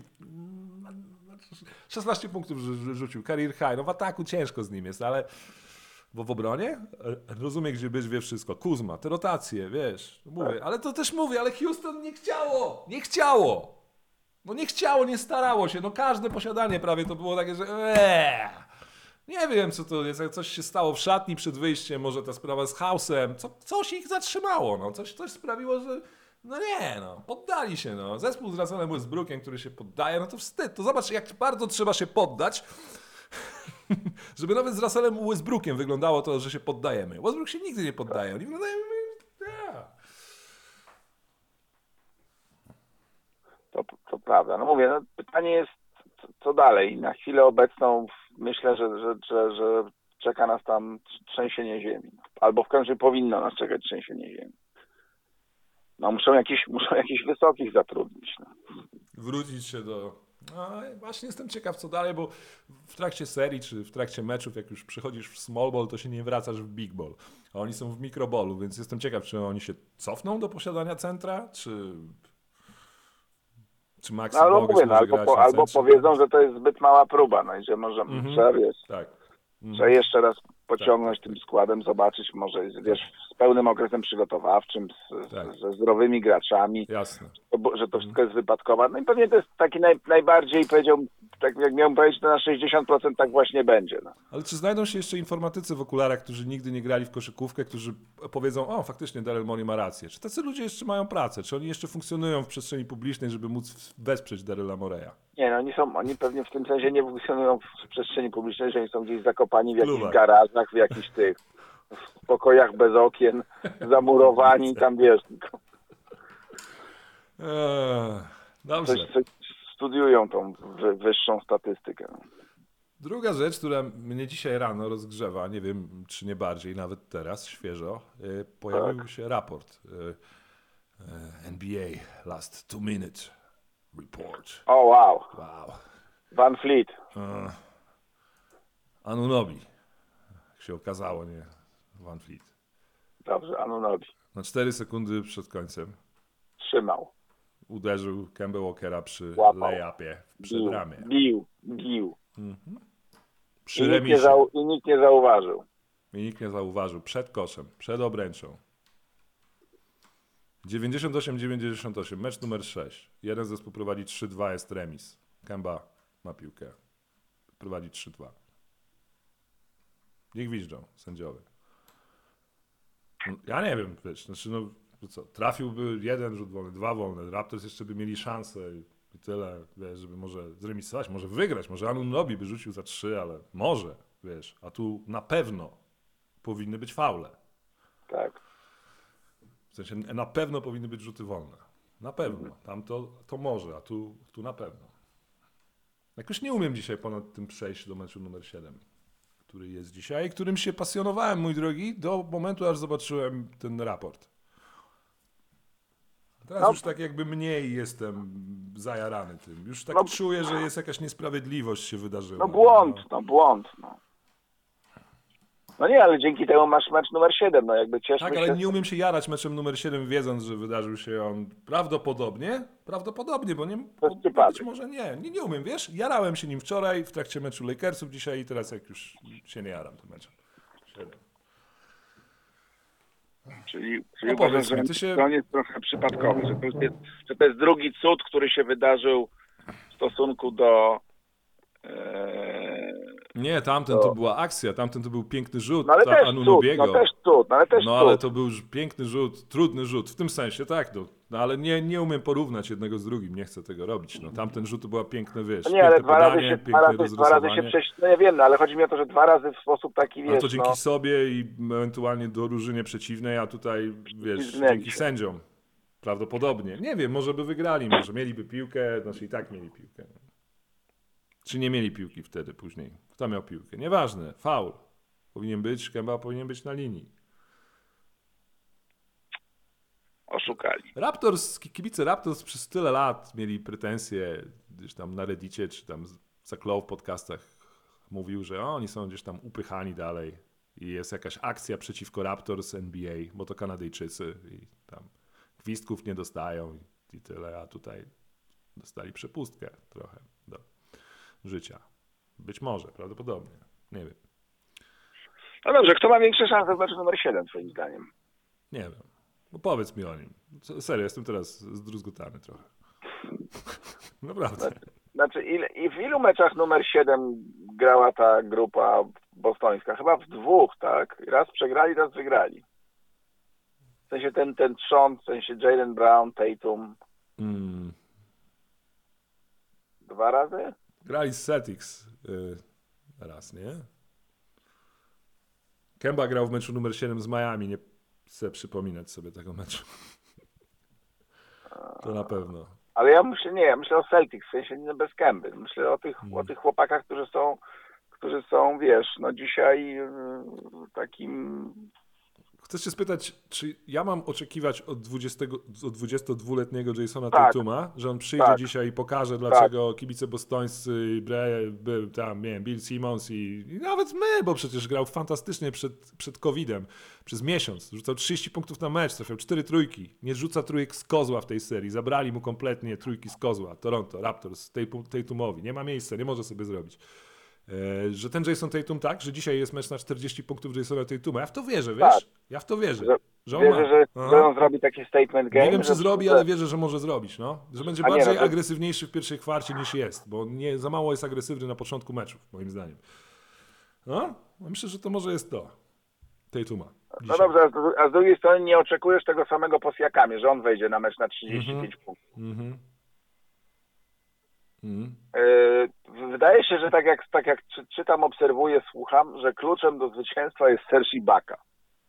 szesnaście punktów rzu- rzucił, career high. No w ataku ciężko z nim jest, ale bo w obronie e, rozumie, gdzie być, wie wszystko. Kuzma, te rotacje, wiesz, mówię. Ale to też mówię, ale Houston nie chciało, nie chciało. No nie chciało, nie starało się. No każde posiadanie prawie to było takie, że eee. Nie wiem, co to jest, jak coś się stało w szatni przed wyjściem, może ta sprawa z Hausem, co, coś ich zatrzymało, no, coś, coś sprawiło, że no nie, no, poddali się, no. Zespół z Russellem Westbrookiem, który się poddaje, no to wstyd, to zobacz, jak bardzo trzeba się poddać, żeby nawet z Russellem Westbrookiem wyglądało to, że się poddajemy. Westbrook się nigdy nie poddaje, oni wyglądają ja. To, to prawda. No mówię, no, pytanie jest, co, co dalej. Na chwilę obecną myślę, że, że, że, że czeka nas tam trzęsienie ziemi. Albo w każdym razie powinno nas czekać trzęsienie ziemi. No muszą jakiś, muszą jakichś wysokich zatrudnić. No. Wrócić się do... No właśnie jestem ciekaw, co dalej, bo w trakcie serii, czy w trakcie meczów, jak już przychodzisz w small ball, to się nie wracasz w big ball. A oni są w microballu, więc jestem ciekaw, czy oni się cofną do posiadania centra, czy... Czy Maxi No, albo Bogusz mówię, no, może albo, grać po, na albo centrze? powiedzą, że to jest zbyt mała próba, no i że może Mhm. trzeba, wiesz, Tak. trzeba jeszcze raz pociągnąć Tak, tym składem, zobaczyć może, wiesz, z pełnym okresem przygotowawczym, z, Tak. z, ze zdrowymi graczami, Jasne. to, bo- że to wszystko jest wypadkowe. No i pewnie to jest taki naj, najbardziej, powiedział, tak jak miałem powiedzieć, to na sześćdziesiąt procent tak właśnie będzie. No. Ale czy znajdą się jeszcze informatycy w okularach, którzy nigdy nie grali w koszykówkę, którzy powiedzą, o faktycznie Daryl Morey ma rację. Czy tacy ludzie jeszcze mają pracę? Czy oni jeszcze funkcjonują w przestrzeni publicznej, żeby móc wesprzeć Daryla Moreya? Nie, no oni są, oni pewnie w tym sensie nie funkcjonują w przestrzeni publicznej, że oni są gdzieś zakopani w jakichś Klubach. garażach, w jakichś tych w pokojach bez okien, zamurowani, tam wiesz, tylko Eee, dobrze. coś, coś studiują tą wy, wyższą statystykę. No. Druga rzecz, która mnie dzisiaj rano rozgrzewa, nie wiem czy nie bardziej, nawet teraz, świeżo, y, pojawił Tak. się raport y, y, N B A Last Two Minute Report. O wow, Wow. Van Fleet, E, Anunobi, jak się okazało, nie Van Fleet. dobrze, Anunobi, Na cztery sekundy przed końcem trzymał, uderzył Kemba Walkera przy Łapał. layupie przed bił, ramię. bił, bił. Przy I nikt, nie remisie. zau, I nikt nie zauważył. I nikt nie zauważył. Przed koszem, przed obręczą. dziewięćdziesiąt osiem dziewięćdziesiąt osiem, mecz numer sześć. Jeden zespół prowadzi trzy dwa, jest remis. Kemba ma piłkę. Prowadzi trzy dwa. Niech gwiżdżą sędziowie. No, ja nie wiem, wiesz, znaczy no co, trafiłby jeden rzut wolny, dwa wolne, Raptors jeszcze by mieli szansę. i tyle, wiesz, żeby może zremisować, może wygrać, może Anunobi by rzucił za trzy, ale może, wiesz, a tu na pewno powinny być faule. Tak. W sensie na pewno powinny być rzuty wolne. Na pewno. Tam to, to może, a tu, tu na pewno. Jakoś nie umiem dzisiaj ponad tym przejść do meczu numer siedem, który jest dzisiaj, którym się pasjonowałem, mój drogi, do momentu, aż zobaczyłem ten raport. Teraz No. już tak jakby mniej jestem zajarany tym. Już tak No. czuję, że jest jakaś niesprawiedliwość się wydarzyła. No błąd, no błąd, no. No nie, ale dzięki temu masz mecz numer siedem, no jakby cieszmy Tak, ale się. nie umiem się jarać meczem numer siedem, wiedząc, że wydarzył się on prawdopodobnie, prawdopodobnie, bo nie, To jest bo przypadek. być może nie. nie, nie umiem, wiesz, jarałem się nim wczoraj w trakcie meczu Lakersów dzisiaj i teraz jak już się nie jaram tym meczem. siedem. Czyli, czyli Opowiedz uważasz, że mi, ty się- on jest trochę przypadkowy, że to, jest, że to jest drugi cud, który się wydarzył w stosunku do... E, Nie, tamten to była akcja, tamten to był piękny rzut no ale ta też cud, Anunobiego. no też cud, no ale też No ale cud. to był już piękny rzut, trudny rzut, w tym sensie, tak, no, no ale nie, nie umiem porównać jednego z drugim, nie chcę tego robić. No, tamten rzut to była piękna, wiesz, No nie, ale piękne dwa razy podanie, się, dwa piękne razy, dwa razy się rozrysowanie. przejść, no ja wiem, no, ale chodzi mi o to, że dwa razy w sposób taki, Ale wiesz, to dzięki no, sobie i ewentualnie do drużynie przeciwnej, a tutaj, wiesz, Zgnęli dzięki się. sędziom. Prawdopodobnie. Nie wiem, może by wygrali, może mieliby piłkę, znaczy i tak mieli piłkę. Czy nie mieli piłki wtedy później? Kto miał piłkę? Nieważne, faul. Powinien być, Kemba powinien być na linii. oszukali. Raptors, kibice Raptors przez tyle lat mieli pretensje, gdzieś tam na Reddicie, czy tam Zaklow w podcastach mówił, że oni są gdzieś tam upychani dalej i jest jakaś akcja przeciwko Raptors N B A, bo to Kanadyjczycy i tam gwizdków nie dostają i, i tyle, a tutaj dostali przepustkę trochę do życia. Być może, prawdopodobnie. Nie wiem. No dobrze, kto ma większe szanse w meczu numer siedem, twoim zdaniem? Nie wiem. No powiedz mi o nim. Co- Serio, jestem teraz zdruzgotany trochę. Naprawdę. Znaczy, ile, i w ilu meczach numer siedem grała ta grupa bostońska? Chyba w dwóch, tak? Raz przegrali, raz wygrali. W sensie ten, ten trzon, w sensie Jaylen Brown, Tatum. Mm. Dwa razy? Grali z Celtics y, raz, nie? Kemba grał w meczu numer siedem z Miami, nie chcę przypominać sobie tego meczu. To na pewno. Ale ja myślę, nie, ja myślę o Celtics, w sensie nie bez Kemby. Myślę o tych, Mm. o tych chłopakach, którzy są, którzy są, wiesz, no dzisiaj yy, takim... Chcę się spytać, czy ja mam oczekiwać od, dwudziestego, od dwudziestodwuletniego Jasona Tak. Tatuma, że on przyjdzie Tak. dzisiaj i pokaże, dlaczego kibice bostońscy, i Bre, by, tam, nie wiem, Bill Simmons i, i nawet my, bo przecież grał fantastycznie przed, przed kowidem, przez miesiąc, rzucał trzydzieści punktów na mecz, trafiał cztery trójki, nie rzuca trójek z kozła w tej serii, zabrali mu kompletnie trójki z kozła, Toronto, Raptors, Tatumowi, nie ma miejsca, nie może sobie zrobić. E, że ten Jason Tatum tak, że dzisiaj jest mecz na czterdzieści punktów Jasona Tatuma. Ja w to wierzę, wiesz? Tak. Ja w to wierzę. Że- Że on Wierzę, ma. że, Aha. że on zrobi taki statement game. Nie wiem, czy że- zrobi, ale wierzę, że może zrobić. No. Że będzie A nie, bardziej no to- agresywniejszy w pierwszej kwarcie niż jest, bo nie, za mało jest agresywny na początku meczów, moim zdaniem. No, myślę, że to może jest to. Tatuma. No Dzisiaj. dobrze, a z- a z drugiej strony nie oczekujesz tego samego po Siakamie, że on wejdzie na mecz na trzydzieści pięć Mhm. punktów. Mhm. Mhm. Yy, wydaje się, że tak jak, tak jak czy, czytam, obserwuję, słucham, że kluczem do zwycięstwa jest Serge Ibaka.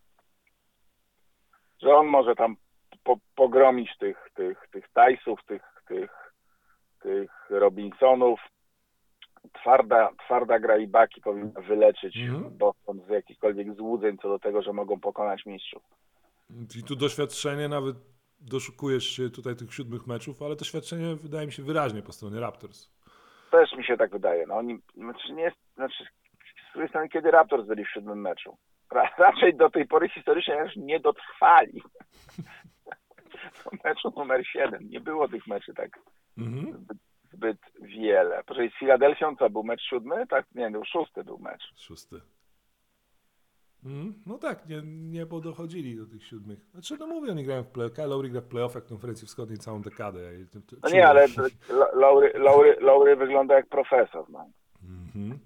Że on może tam po, pogromić tych, tych, tych Tysów, tych, tych, tych Robinsonów. Twarda, twarda gra Ibaki powinna wyleczyć Mhm. Boston z jakichkolwiek złudzeń co do tego, że mogą pokonać mistrzów. I tu doświadczenie, nawet doszukujesz się tutaj tych siódmych meczów, ale doświadczenie wydaje mi się wyraźnie po stronie Raptors. Też mi się tak wydaje. No oni, znaczy nie jest, znaczy, z drugiej strony, kiedy Raptors byli w siódmym meczu. Ra, raczej do tej pory historycznie już nie dotrwali. Do meczu numer siedem. Nie było tych meczy tak Mhm. zbyt, zbyt wiele. Poczekaj, z Filadelfią co, był mecz siódmy? Tak, nie, był szósty był mecz. Szósty. Mm, no tak, nie, nie podochodzili do tych siódmych. Znaczy, no mówię, oni grają w play Kyle Lowry gra w playoffach konferencji wschodniej całą dekadę. I to- to- No czułem. nie, ale Lo- Lowry, Lowry, Lowry wygląda jak profesor. No. Mhm.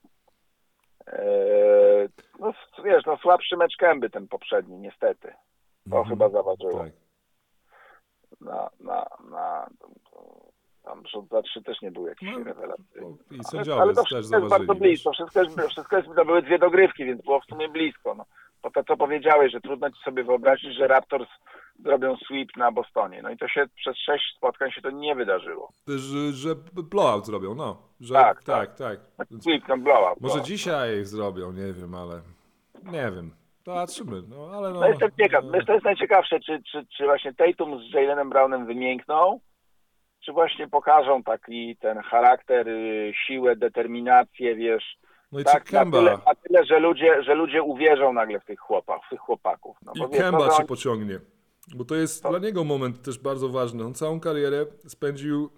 Eee, no wiesz, no słabszy mecz Kemby ten poprzedni, niestety. To Mhm. chyba zaważyło. Tak. Na, na, na, tam, meczu dwa trzy też nie był jakiś No, rewelacyjny. I Ale, sędziowie ale to też wszystko jest zauważyli. bardzo blisko, wszystko jest, wszystko jest, to były dwie dogrywki, więc było w sumie blisko. No. Po to, co powiedziałeś, że trudno ci sobie wyobrazić, że Raptors zrobią sweep na Bostonie. No i to się przez sześć spotkań się to nie wydarzyło. Że, że blowout zrobią, no. Że, Tak, tak, tak. tak. Więc Sweep, no blowout. może blowout. dzisiaj zrobią, nie wiem, ale nie wiem. Zobaczymy, no ale no. No jestem ciekaw, to jest najciekawsze, czy, czy, czy właśnie Tatum z Jalenem Brownem wymiękną, czy właśnie pokażą taki ten charakter, y, siłę, determinację, wiesz, No i tak, czy na Kemba, tyle, na tyle, że ludzie, że ludzie uwierzą nagle w tych chłopach, w tych chłopaków. No, i bo wiesz, Kemba to, że czy oni- pociągnie. Bo to jest To- dla niego moment też bardzo ważny. On całą karierę spędził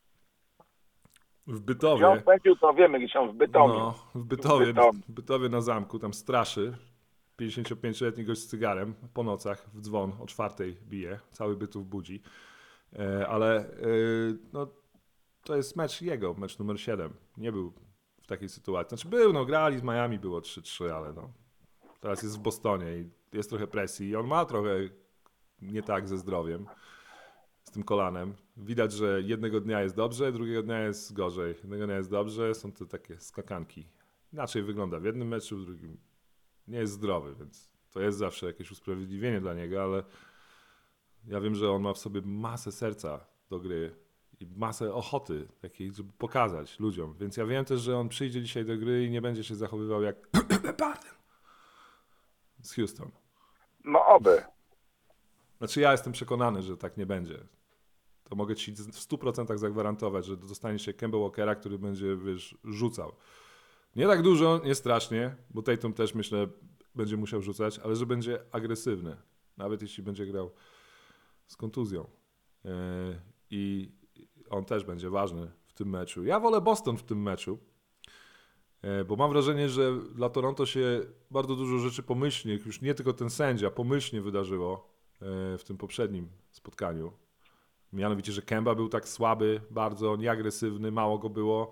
w gdzie Bytowie. on spędził, to wiemy, gdzie on w Bytomiu. No, w Bytowie, W Bytomiu. w Bytowie na zamku, tam straszy. pięćdziesięciopięcioletni gość z cygarem po nocach w dzwon o czwartej bije, cały Bytów budzi. E, ale e, no, to jest mecz jego, mecz numer siedem. Nie był w takiej sytuacji. Znaczy był, no grali z Miami, było trzy trzy, ale no teraz jest w Bostonie i jest trochę presji i on ma trochę nie tak ze zdrowiem, z tym kolanem. Widać, że jednego dnia jest dobrze, drugiego dnia jest gorzej. Jednego dnia jest dobrze, są to takie skakanki. Inaczej wygląda w jednym meczu, w drugim nie jest zdrowy, więc to jest zawsze jakieś usprawiedliwienie dla niego, ale ja wiem, że on ma w sobie masę serca do gry i masę ochoty takiej, żeby pokazać ludziom, więc ja wiem też, że on przyjdzie dzisiaj do gry i nie będzie się zachowywał jak Barden z Houston. No oby. Znaczy ja jestem przekonany, że tak nie będzie. To mogę ci w stu procentach zagwarantować, że dostanie się Kemba Walkera, który będzie, wiesz, rzucał. Nie tak dużo, nie strasznie, bo Tatum też myślę będzie musiał rzucać, ale że będzie agresywny, nawet jeśli będzie grał z kontuzją. Yy, I on też będzie ważny w tym meczu. Ja wolę Boston w tym meczu, yy, bo mam wrażenie, że dla Toronto się bardzo dużo rzeczy pomyślnych, już nie tylko ten sędzia, pomyślnie wydarzyło yy, w tym poprzednim spotkaniu. Mianowicie, że Kemba był tak słaby, bardzo nieagresywny, mało go było.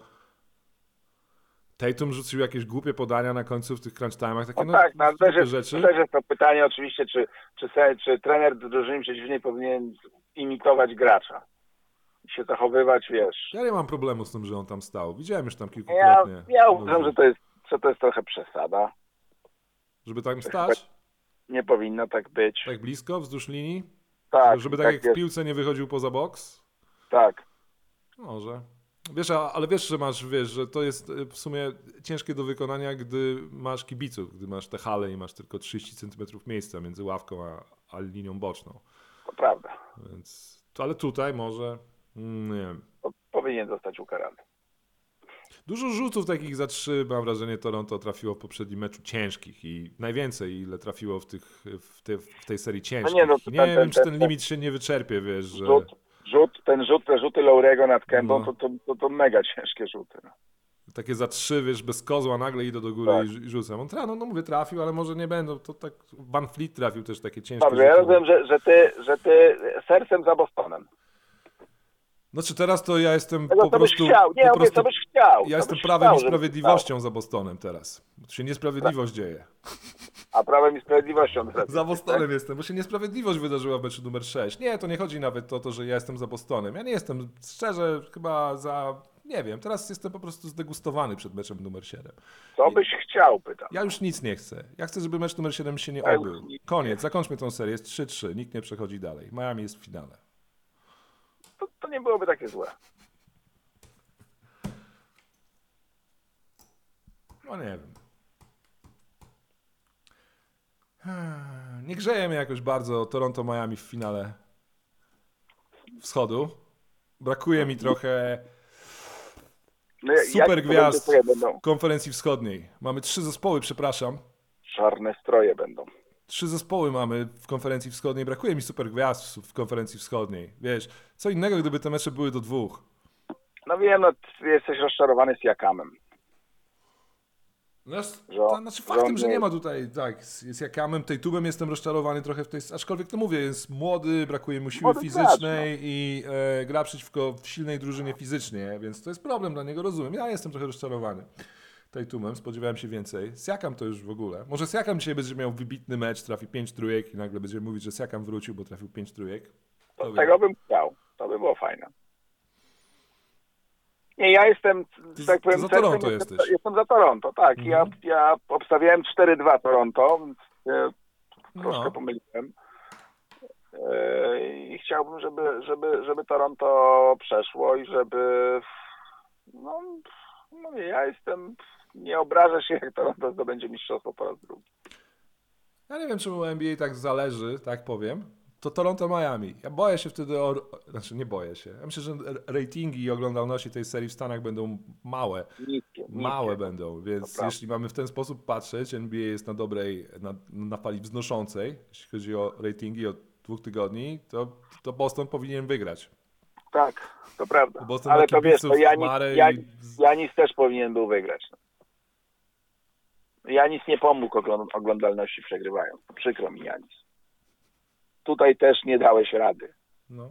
Tatum rzucił jakieś głupie podania na końcu w tych crunch time'ach, takie No no, tak, no, głupie też, jest, rzeczy. też jest to pytanie oczywiście, czy, czy, se, czy trener drużyny przeciwnej powinien imitować gracza. I się zachowywać, wiesz. Ja nie mam problemu z tym, że on tam stał. Widziałem już tam Ja, kilkukrotnie. ja uważam, ludzi. że to, jest, że to jest trochę przesada. Żeby tam stać? Nie powinno tak być. Tak blisko, wzdłuż linii? Tak, Żeby tak, tak jak w jest. piłce nie wychodził poza boks? Tak. Może. Wiesz, a- ale wiesz, że masz, wiesz, że to jest y, w sumie ciężkie do wykonania, gdy masz kibiców, gdy masz te hale i masz tylko trzydzieści centymetrów miejsca między ławką a, a linią boczną. To prawda. Więc, to, ale tutaj może, mm, nie wiem. To powinien zostać ukarany. Dużo rzutów takich za trzy, mam wrażenie, Toronto trafiło w poprzednim meczu ciężkich i najwięcej, ile trafiło w, tych, w, te, w tej serii ciężkich. nie, no, I nie ten- wiem, ten- czy ten ten- limit się nie wyczerpie, wiesz, że... Rzut, rzut, ten rzut, te rzuty Laurego nad Kębą, No. to, to, to, to mega ciężkie rzuty. No. Takie za trzy, wiesz, bez kozła, nagle idę do góry Tak. i rzu- i rzucam. On tra, no, no mówię, trafił, ale może nie będą. To tak Van Fleet trafił też takie ciężkie Dobrze, ja rzuty. rozumiem, że, że, ty, że ty sercem za Bostonem. Znaczy teraz to ja jestem Tego, po co byś prostu... chciał. Nie, po mówię, prostu co byś chciał. ja co jestem byś prawem chciał, i żeby sprawiedliwością za Bostonem teraz. Bo tu się niesprawiedliwość dzieje. stało. A prawem i sprawiedliwością. teraz. Za Bostonem jestem, bo się niesprawiedliwość wydarzyła w meczu numer sześć. Nie, to nie chodzi nawet o to, że ja jestem za Bostonem. Ja nie jestem, szczerze, chyba za... Nie wiem, teraz jestem po prostu zdegustowany przed meczem numer siedem. Co byś chciał, pytam. Ja już nic nie chcę. Ja chcę, żeby mecz numer siedem się nie Ja już odbył. nic Koniec, zakończmy tą serię. Jest trzy trzy, nikt nie przechodzi dalej. Miami jest w finale. To, to nie byłoby takie złe. No nie wiem. Nie grzeje mnie jakoś bardzo Toronto-Miami w finale wschodu. Brakuje mi trochę No, jak- super jakie to gwiazd będzie, to będą? w konferencji wschodniej. Mamy trzy zespoły, przepraszam. Czarne stroje będą. Trzy zespoły mamy w konferencji wschodniej. Brakuje mi super gwiazd w konferencji wschodniej. Wiesz, co innego, gdyby te mecze były do dwóch. No wiem, no ty jesteś rozczarowany z Jakamem. No, jest- Że- to znaczy że faktem, on że nie- nie ma tutaj, tak, z- jest Jakamem, Tatumem jestem rozczarowany trochę w tej, aczkolwiek to mówię, jest młody, brakuje mu siły Młody fizycznej i e, gra przeciwko silnej drużynie fizycznie, więc to jest problem dla niego, rozumiem. Ja jestem trochę rozczarowany Tatumem, spodziewałem się więcej. Siakam to już w ogóle. Może Siakam dzisiaj będzie miał wybitny mecz, trafi pięć trójek i nagle będziemy mówić, że Siakam wrócił, bo trafił pięć trójek. To To tego bym chciał. To by było fajne. Nie, ja jestem, Ty tak z- powiem, za sercem Toronto jestem, jesteś. jestem za Toronto, tak. Ja, Mhm. ja obstawiałem cztery dwa Toronto, więc e, troszkę No. pomyliłem. E, I chciałbym, żeby, żeby, żeby Toronto przeszło i żeby... No, mówię, ja jestem... Nie obrażę się, jak Toronto zdobędzie mistrzostwo po raz drugi. Ja nie wiem, czemu N B A tak zależy, tak powiem. To Toronto-Miami. Ja boję się wtedy o... Znaczy, nie boję się. Ja myślę, że ratingi i oglądalności tej serii w Stanach będą małe. Niskie, Małe niskie. będą, więc prawda. jeśli mamy w ten sposób patrzeć, N B A jest na dobrej, na, na fali wznoszącej, jeśli chodzi o ratingi od dwóch tygodni, to, to Boston powinien wygrać. Tak, to prawda. Bo Boston ma Ale to wiesz, to kibiców Janis, chmarę Janis, i... Janis też powinien był wygrać. Janis nie pomógł ogląd- oglądalności przegrywając. Przykro mi, Janis. Tutaj też nie dałeś rady. No.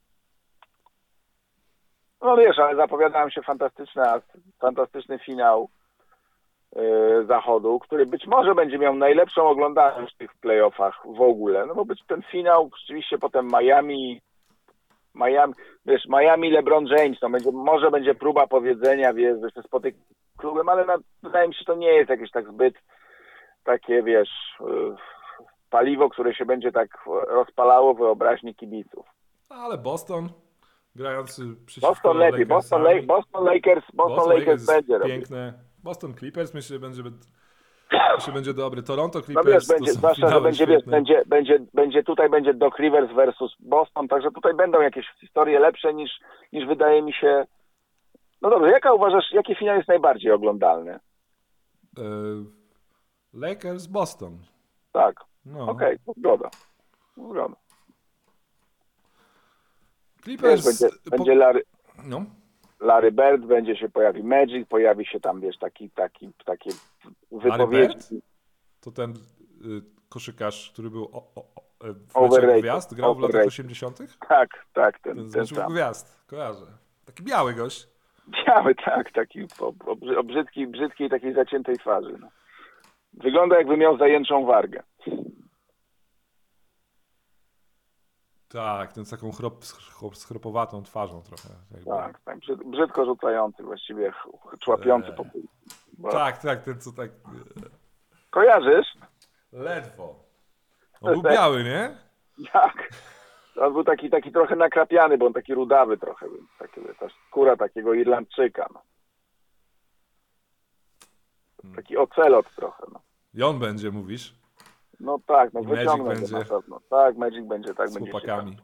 No wiesz, ale zapowiadałem się fantastyczna, fantastyczny finał yy, Zachodu, który być może będzie miał najlepszą oglądalność w tych playoffach w ogóle. No bo być ten finał, rzeczywiście potem Miami, Miami, wiesz, Miami LeBron James, to będzie, może będzie próba powiedzenia, wiesz, że się spotyka z klubem, ale na, wydaje mi się, że to nie jest jakieś tak zbyt takie, wiesz, yy, paliwo, które się będzie tak rozpalało w wyobraźni kibiców. Ale Boston, grający przeciwko Boston lepiej, Boston, Lakersami. La- Boston Lakers, Boston, Boston Lakers Lakers będzie jest robił. piękne. Boston Clippers myślę, że będzie, myślę, będzie dobry. Toronto No Clippers wiesz, to będzie, są zwłaszcza, że finały będzie, wiesz, świetne. będzie, będzie, będzie, tutaj będzie Doc Rivers versus Boston, także tutaj będą jakieś historie lepsze niż, niż wydaje mi się. No dobrze, jaka uważasz, jaki finał jest najbardziej oglądalny? E, Lakers Boston. Tak, No. okej, okay, zgoda. Zgoda. Wiesz, Clippers... będzie, po- będzie Larry, No. Larry Bird, będzie się pojawi Magic, pojawi się tam, wiesz, taki, taki, takie Larry wypowiedzi. Bird? To ten y, koszykarz, który był o, o, o, w meczach Overrated. gwiazd, grał w latach Overrated. osiemdziesiątych? Tak, tak, Ten ten, z ten meczów sam. gwiazd, kojarzę. Taki biały gość. Biały, tak, taki o, o, brzy- o brzydkiej, brzydkiej takiej zaciętej twarzy. No. Wygląda, jakby miał zajęczą wargę. Tak, ten z taką chrop, chrop, schropowatą twarzą trochę. Jakby. Tak, tak brzyd, brzydko rzucający, właściwie ch- człapiący Eee. po pół. Bo- Tak, tak, ten co tak... e, Kojarzysz? Ledwo. On był biały, nie? Jak? On był taki, taki trochę nakrapiany, bo on taki rudawy trochę był. Taki, ta skóra takiego Irlandczyka. No. Taki ocelot trochę. No, I on będzie, mówisz, no tak, no I Magic wyciągnął go będzie. na pewno. Tak, Magic będzie, tak z będzie. chłopakami.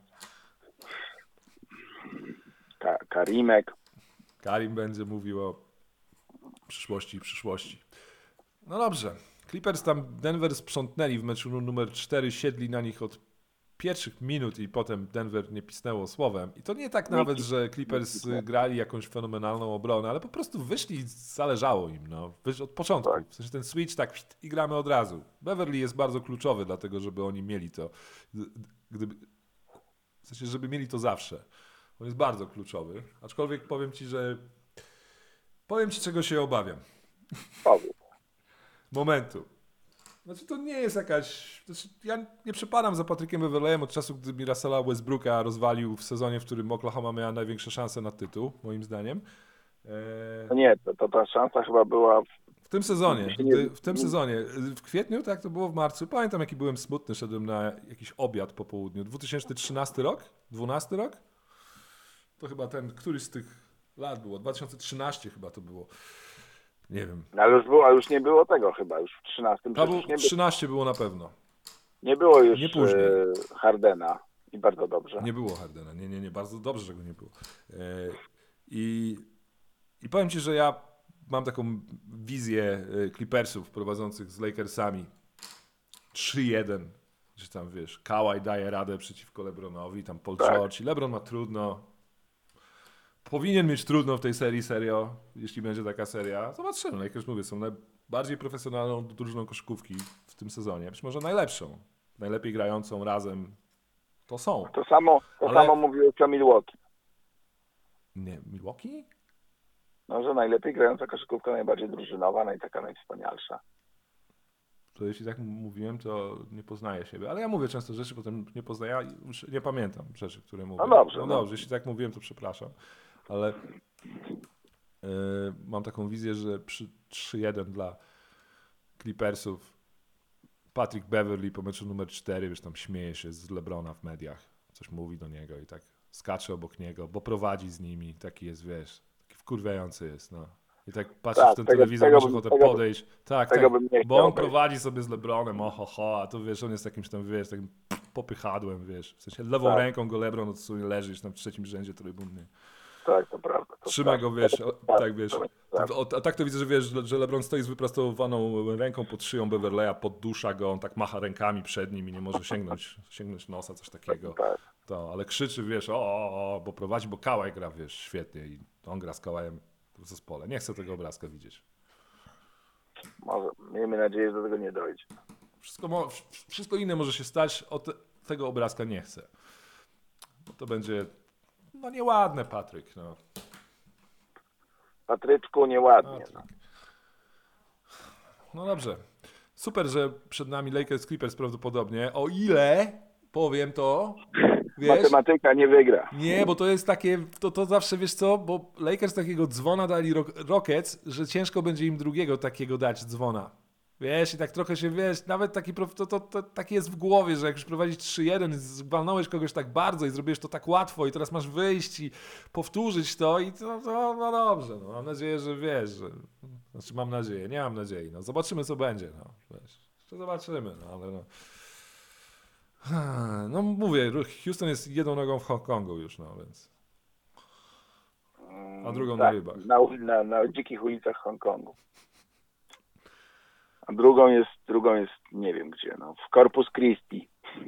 Ka- Karimek. Karim będzie mówił o przyszłości i przyszłości. No dobrze. Clippers tam Denver sprzątnęli w meczu numer cztery, siedli na nich od pierwszych minut i potem Denver nie pisnęło słowem. I to nie tak nawet, że Clippers y, grali jakąś fenomenalną obronę, ale po prostu wyszli i zależało im. No. Wysz od początku. Tak. W sensie ten switch tak i gramy od razu. Beverly jest bardzo kluczowy, dlatego żeby oni mieli to. Gdyby, w sensie, żeby mieli to zawsze. On jest bardzo kluczowy. Aczkolwiek powiem ci, że powiem ci, czego się obawiam. Powiem. Momentu. Znaczy to nie jest jakaś... Znaczy, ja nie przepadam za Patrykiem Beverleyem od czasu, gdy mi Russella Westbrooka rozwalił w sezonie, w którym Oklahoma miała największe szanse na tytuł, moim zdaniem. Eee, No nie, to, to ta szansa chyba była... W... w tym sezonie, Się nie- gdy, w tym sezonie, w kwietniu, tak to było w marcu, pamiętam jaki byłem smutny, szedłem na jakiś obiad po południu. dwa tysiące trzynasty rok? dwunasty rok? To chyba ten, któryś z tych lat było, dwa tysiące trzynasty chyba to było. Nie wiem. No, ale już było, ale już nie było tego chyba, już w trzynastym. To przecież było, nie, by, trzynaście było na pewno. nie było już Nie później. e, Hardena i bardzo dobrze. Nie było Hardena. Nie, nie, nie. Bardzo dobrze, że go nie było. E, i, I powiem ci, że ja mam taką wizję e, Clippersów prowadzących z Lakersami trzy jeden. Że tam, wiesz, Kawhi daje radę przeciwko LeBronowi, tam Paul Tak. George i LeBron ma trudno. Powinien mieć trudno w tej serii, serio, jeśli będzie taka seria. Zobaczymy. Jak już mówię, są najbardziej profesjonalną drużyną koszykówki w tym sezonie. Być może najlepszą. Najlepiej grającą razem to są. To samo, to Ale- samo mówiłeś o Milwaukee. Nie, Milwaukee? No, że najlepiej grająca koszykówka, najbardziej drużynowa, no i taka najwspanialsza. To jeśli tak mówiłem, to nie poznaję siebie. Ale ja mówię często rzeczy, potem nie poznaję, i już nie pamiętam rzeczy, które mówię. No dobrze, No no. dobrze, jeśli tak mówiłem, to przepraszam. Ale yy, mam taką wizję, że przy trzy jeden dla Clippersów Patrick Beverley po meczu numer cztery, wiesz, tam śmieje się z LeBrona w mediach, coś mówi do niego i tak skacze obok niego, bo prowadzi z nimi, taki jest, wiesz, taki wkurwiający jest, no. I tak patrzysz Tak, w ten tego- telewizor, tego masz bym- ochotę tego- podejść. Tak, tego tak, bym nie bo chciał on być. prowadzi sobie z LeBronem, oho, ho, a tu wiesz, on jest jakimś tam, wiesz, takim popychadłem, wiesz, w sensie lewą Tak. ręką go LeBron odsuje, leżysz tam w trzecim rzędzie trybunny. Tak, to prawda. To Trzyma tak. go, wiesz, o, Tak, tak, wiesz. tak. O, a tak to widzę, że wiesz, że- że LeBron stoi z wyprostowaną ręką pod szyją Beverleya, poddusza go, on tak macha rękami przed nim i nie może sięgnąć, sięgnąć nosa, coś takiego. Tak. To, ale krzyczy, wiesz, o, o, o, bo prowadzi, bo Kałaj gra, wiesz, świetnie i on gra z Kałajem w zespole. Nie chcę tego obrazka widzieć. Może, miejmy nadzieję, że do tego nie dojdzie. Wszystko, mo- wszystko inne może się stać, o te, tego obrazka nie chcę. Bo to będzie, no nieładne, Patryk, no. Patryczku, nieładnie. Patryk. No dobrze. Super, że przed nami Lakers Clippers prawdopodobnie. O ile, powiem to, wiesz, Matematyka nie wygra. nie, bo to jest takie, to, to zawsze, wiesz co, bo Lakers takiego dzwona dali Rock- Rockets, że ciężko będzie im drugiego takiego dać dzwona. Wiesz, i tak trochę się, wiesz, nawet taki, prof- to, to, to, taki jest w głowie, że jak już prowadzisz trzy jeden, zwalnąłeś kogoś tak bardzo i zrobiłeś to tak łatwo i teraz masz wyjść i powtórzyć to i to, to no dobrze, no mam nadzieję, że wiesz, że, znaczy mam nadzieję, nie mam nadziei, no zobaczymy co będzie, no, wiesz, jeszcze zobaczymy, no ale no. No mówię, Houston jest jedną nogą w Hongkongu już, no więc. A drugą na tak, rybach. Na, na, na dzikich ulicach Hongkongu. A drugą jest, drugą jest nie wiem gdzie, no, w Corpus Christi.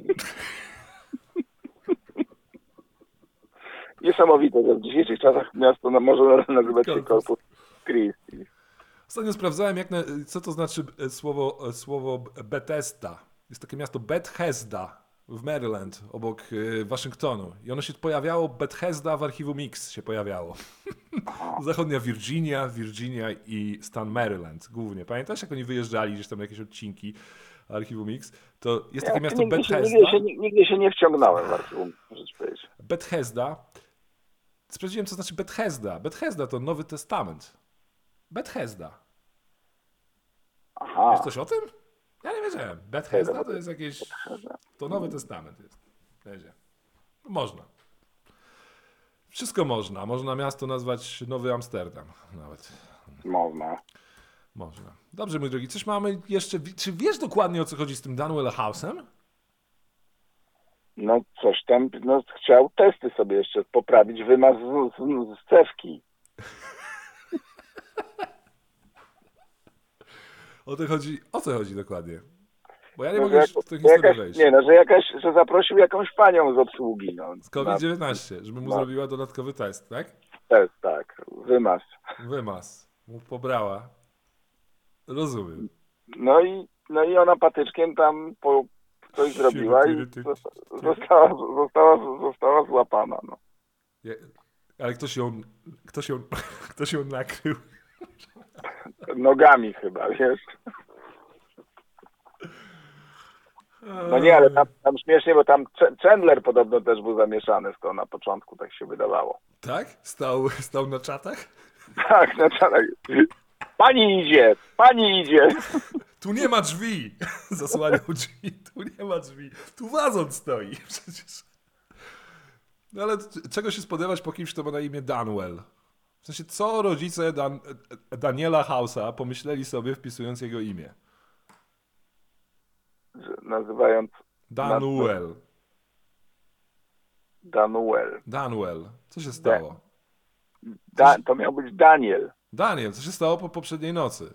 Niesamowite, że w dzisiejszych czasach miasto no, może nazywać się Corpus. Corpus Christi. Ostatnio sprawdzałem, jak na, co to znaczy e, słowo, e, słowo Bethesda. Jest takie miasto Bethesda w Maryland, obok e, Waszyngtonu. I ono się pojawiało, Bethesda w archiwum X się pojawiało. Zachodnia Virginia, Virginia i stan Maryland głównie. Pamiętasz, jak oni wyjeżdżali gdzieś tam na jakieś odcinki archiwum X? To jest takie Ja miasto nigdy, się, Bethesda. nigdy, się, nigdy się nie wciągnąłem w archiwum, rzecz powiedzieć. Bethesda. Sprawdziłem, co znaczy Bethesda. Bethesda to Nowy Testament. Bethesda. Aha, Wiesz coś o tym? Ja nie wiedziałem. Bethesda to jest jakieś... To Nowy Testament jest. Wiecie. Można. Wszystko można. Można miasto nazwać Nowy Amsterdam. Nawet. można. Można. Dobrze, mój drogi. Coś mamy jeszcze... Czy wiesz dokładnie, o co chodzi z tym Danwell House'em? No coś tam, no chciał testy sobie jeszcze poprawić, wymaz z, z, z cewki. O to chodzi... O co chodzi dokładnie? Bo ja nie No, mogę już że w tę jak- historię jakaś, wejść. nie no, że jakaś, że zaprosił jakąś panią z obsługi, no. Z COVID dziewiętnaście, żeby mu No. zrobiła dodatkowy test, tak? Na test, tak, wymaz. Wymaz. Mu pobrała. Rozumiem. No i, no i ona patyczkiem tam po, coś zrobiła i zosta- została, została, została złapana, no. Je- Ale ktoś ją, ktoś ją, ktoś ją nakrył. Nogami chyba, wiesz. No nie, ale tam, tam śmiesznie, bo tam Ch- Chandler podobno też był zamieszany w to na początku, tak się wydawało. Tak? Stał, stał na czatach? Tak, na czele. Pani idzie, pani idzie. Tu nie ma drzwi! Zasłaniał drzwi. Tu nie ma drzwi. Tu wazon stoi przecież. No ale c- czego się spodziewać po kimś, kto ma na imię Danwell? W sensie, co rodzice Dan, Daniela House'a pomyśleli sobie, wpisując jego imię? Nazywając Danwell. Danuel. Danwell. Co się stało? Da, to miał być Daniel. Daniel, co się stało po poprzedniej nocy?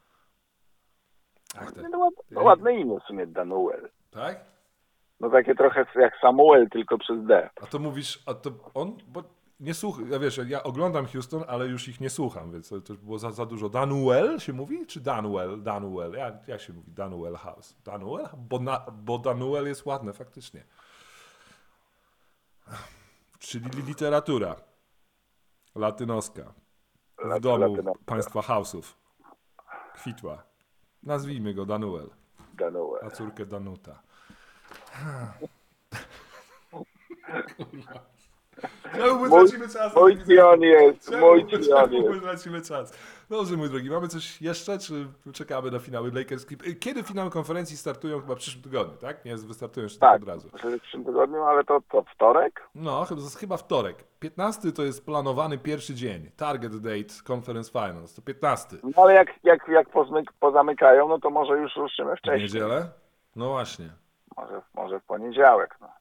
Ach, te, No, ład, no, ładne imię w sumie, Danuel. tak? No takie trochę jak Samuel, tylko przez D. A to mówisz, a to on, bo nie słucham, ja wiesz, ja oglądam Houston, ale już ich nie słucham, więc to, to było za, za dużo. Danuel się mówi? Czy Danuel? Danuel, ja, jak się mówi? Danuel House. Danuel? Bo, na, bo Danuel jest ładne, faktycznie. Czyli literatura latynoska w Lat- domu latynoska. państwa House'ów kwitła. Nazwijmy go Danuel, Danuel. a córkę Danuta. Czemu my Mój- tracimy czas? mój pion jest, Czemu- mój pion czemu my jest. tracimy czas? Dobrze, mój drogi, mamy coś jeszcze, czy czekamy na finały Lakers Clip? Kiedy finały konferencji startują? Chyba w przyszłym tygodniu, tak? Nie, wystartują jeszcze Tak, tak od razu. myślę, że w przyszłym tygodniu, ale to co, wtorek? No, chyba, chyba wtorek. piętnasty to jest planowany pierwszy dzień. Target date Conference Finals to piętnasty. No ale jak, jak, jak pozmyk, pozamykają, no to może już ruszymy W wcześniej. niedzielę? No właśnie. Może, może w poniedziałek. No.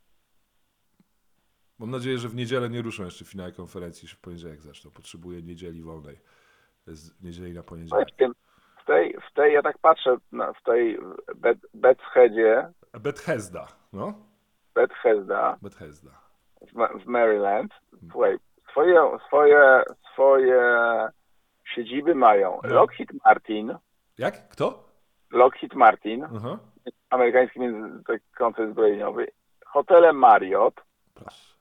Mam nadzieję, że w niedzielę nie ruszą jeszcze finały konferencji, już w poniedziałek zresztą. Potrzebuję niedzieli wolnej. Z niedzieli na poniedziałek. Słuchajcie, w tej, w tej, ja tak patrzę, na, w tej Bet, Bethesdzie, Bethesda, no? Bethesda Bethesda. w, Ma- w Maryland, słuchaj, swoje, swoje, swoje siedziby mają No. Lockheed Martin, Jak? Kto? Lockheed Martin, Aha. amerykański między- taki koncern zbrojeniowy, hotele Marriott Proszę.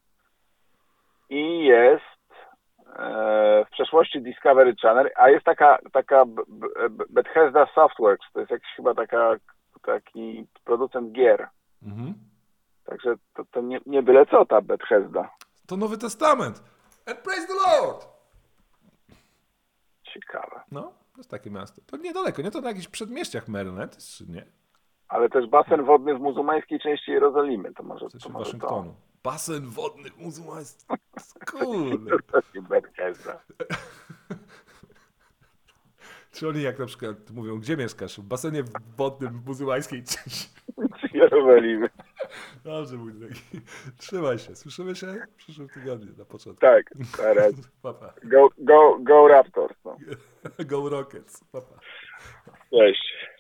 i jest e, w przeszłości Discovery Channel, a jest taka, taka B- B- Bethesda Softworks, to jest jakiś chyba taka, taki producent gier. Mhm. Także to, to nie, nie byle co ta Bethesda. To Nowy Testament. And praise the Lord! Ciekawe. No, to jest takie miasto. To niedaleko, nie to na jakichś przedmieściach Maryland, czy nie? Ale też basen wodny w muzułmańskiej części Jerozolimy. To może, W sensie to może Waszyngtonu. Basen wodny muzułmański. Kurde. to. To jest Bethesda. Czy oni jak na przykład mówią, gdzie mieszkasz? W basenie wodnym muzułmańskiej części. Jerozolimy. Dobrze, mój drogi. Trzymaj się. Słyszymy się w przyszłym tygodniu na początku. Tak, teraz. Pa, pa. Go, go, go Raptors. No. Go Rockets. Pa, pa. Cześć.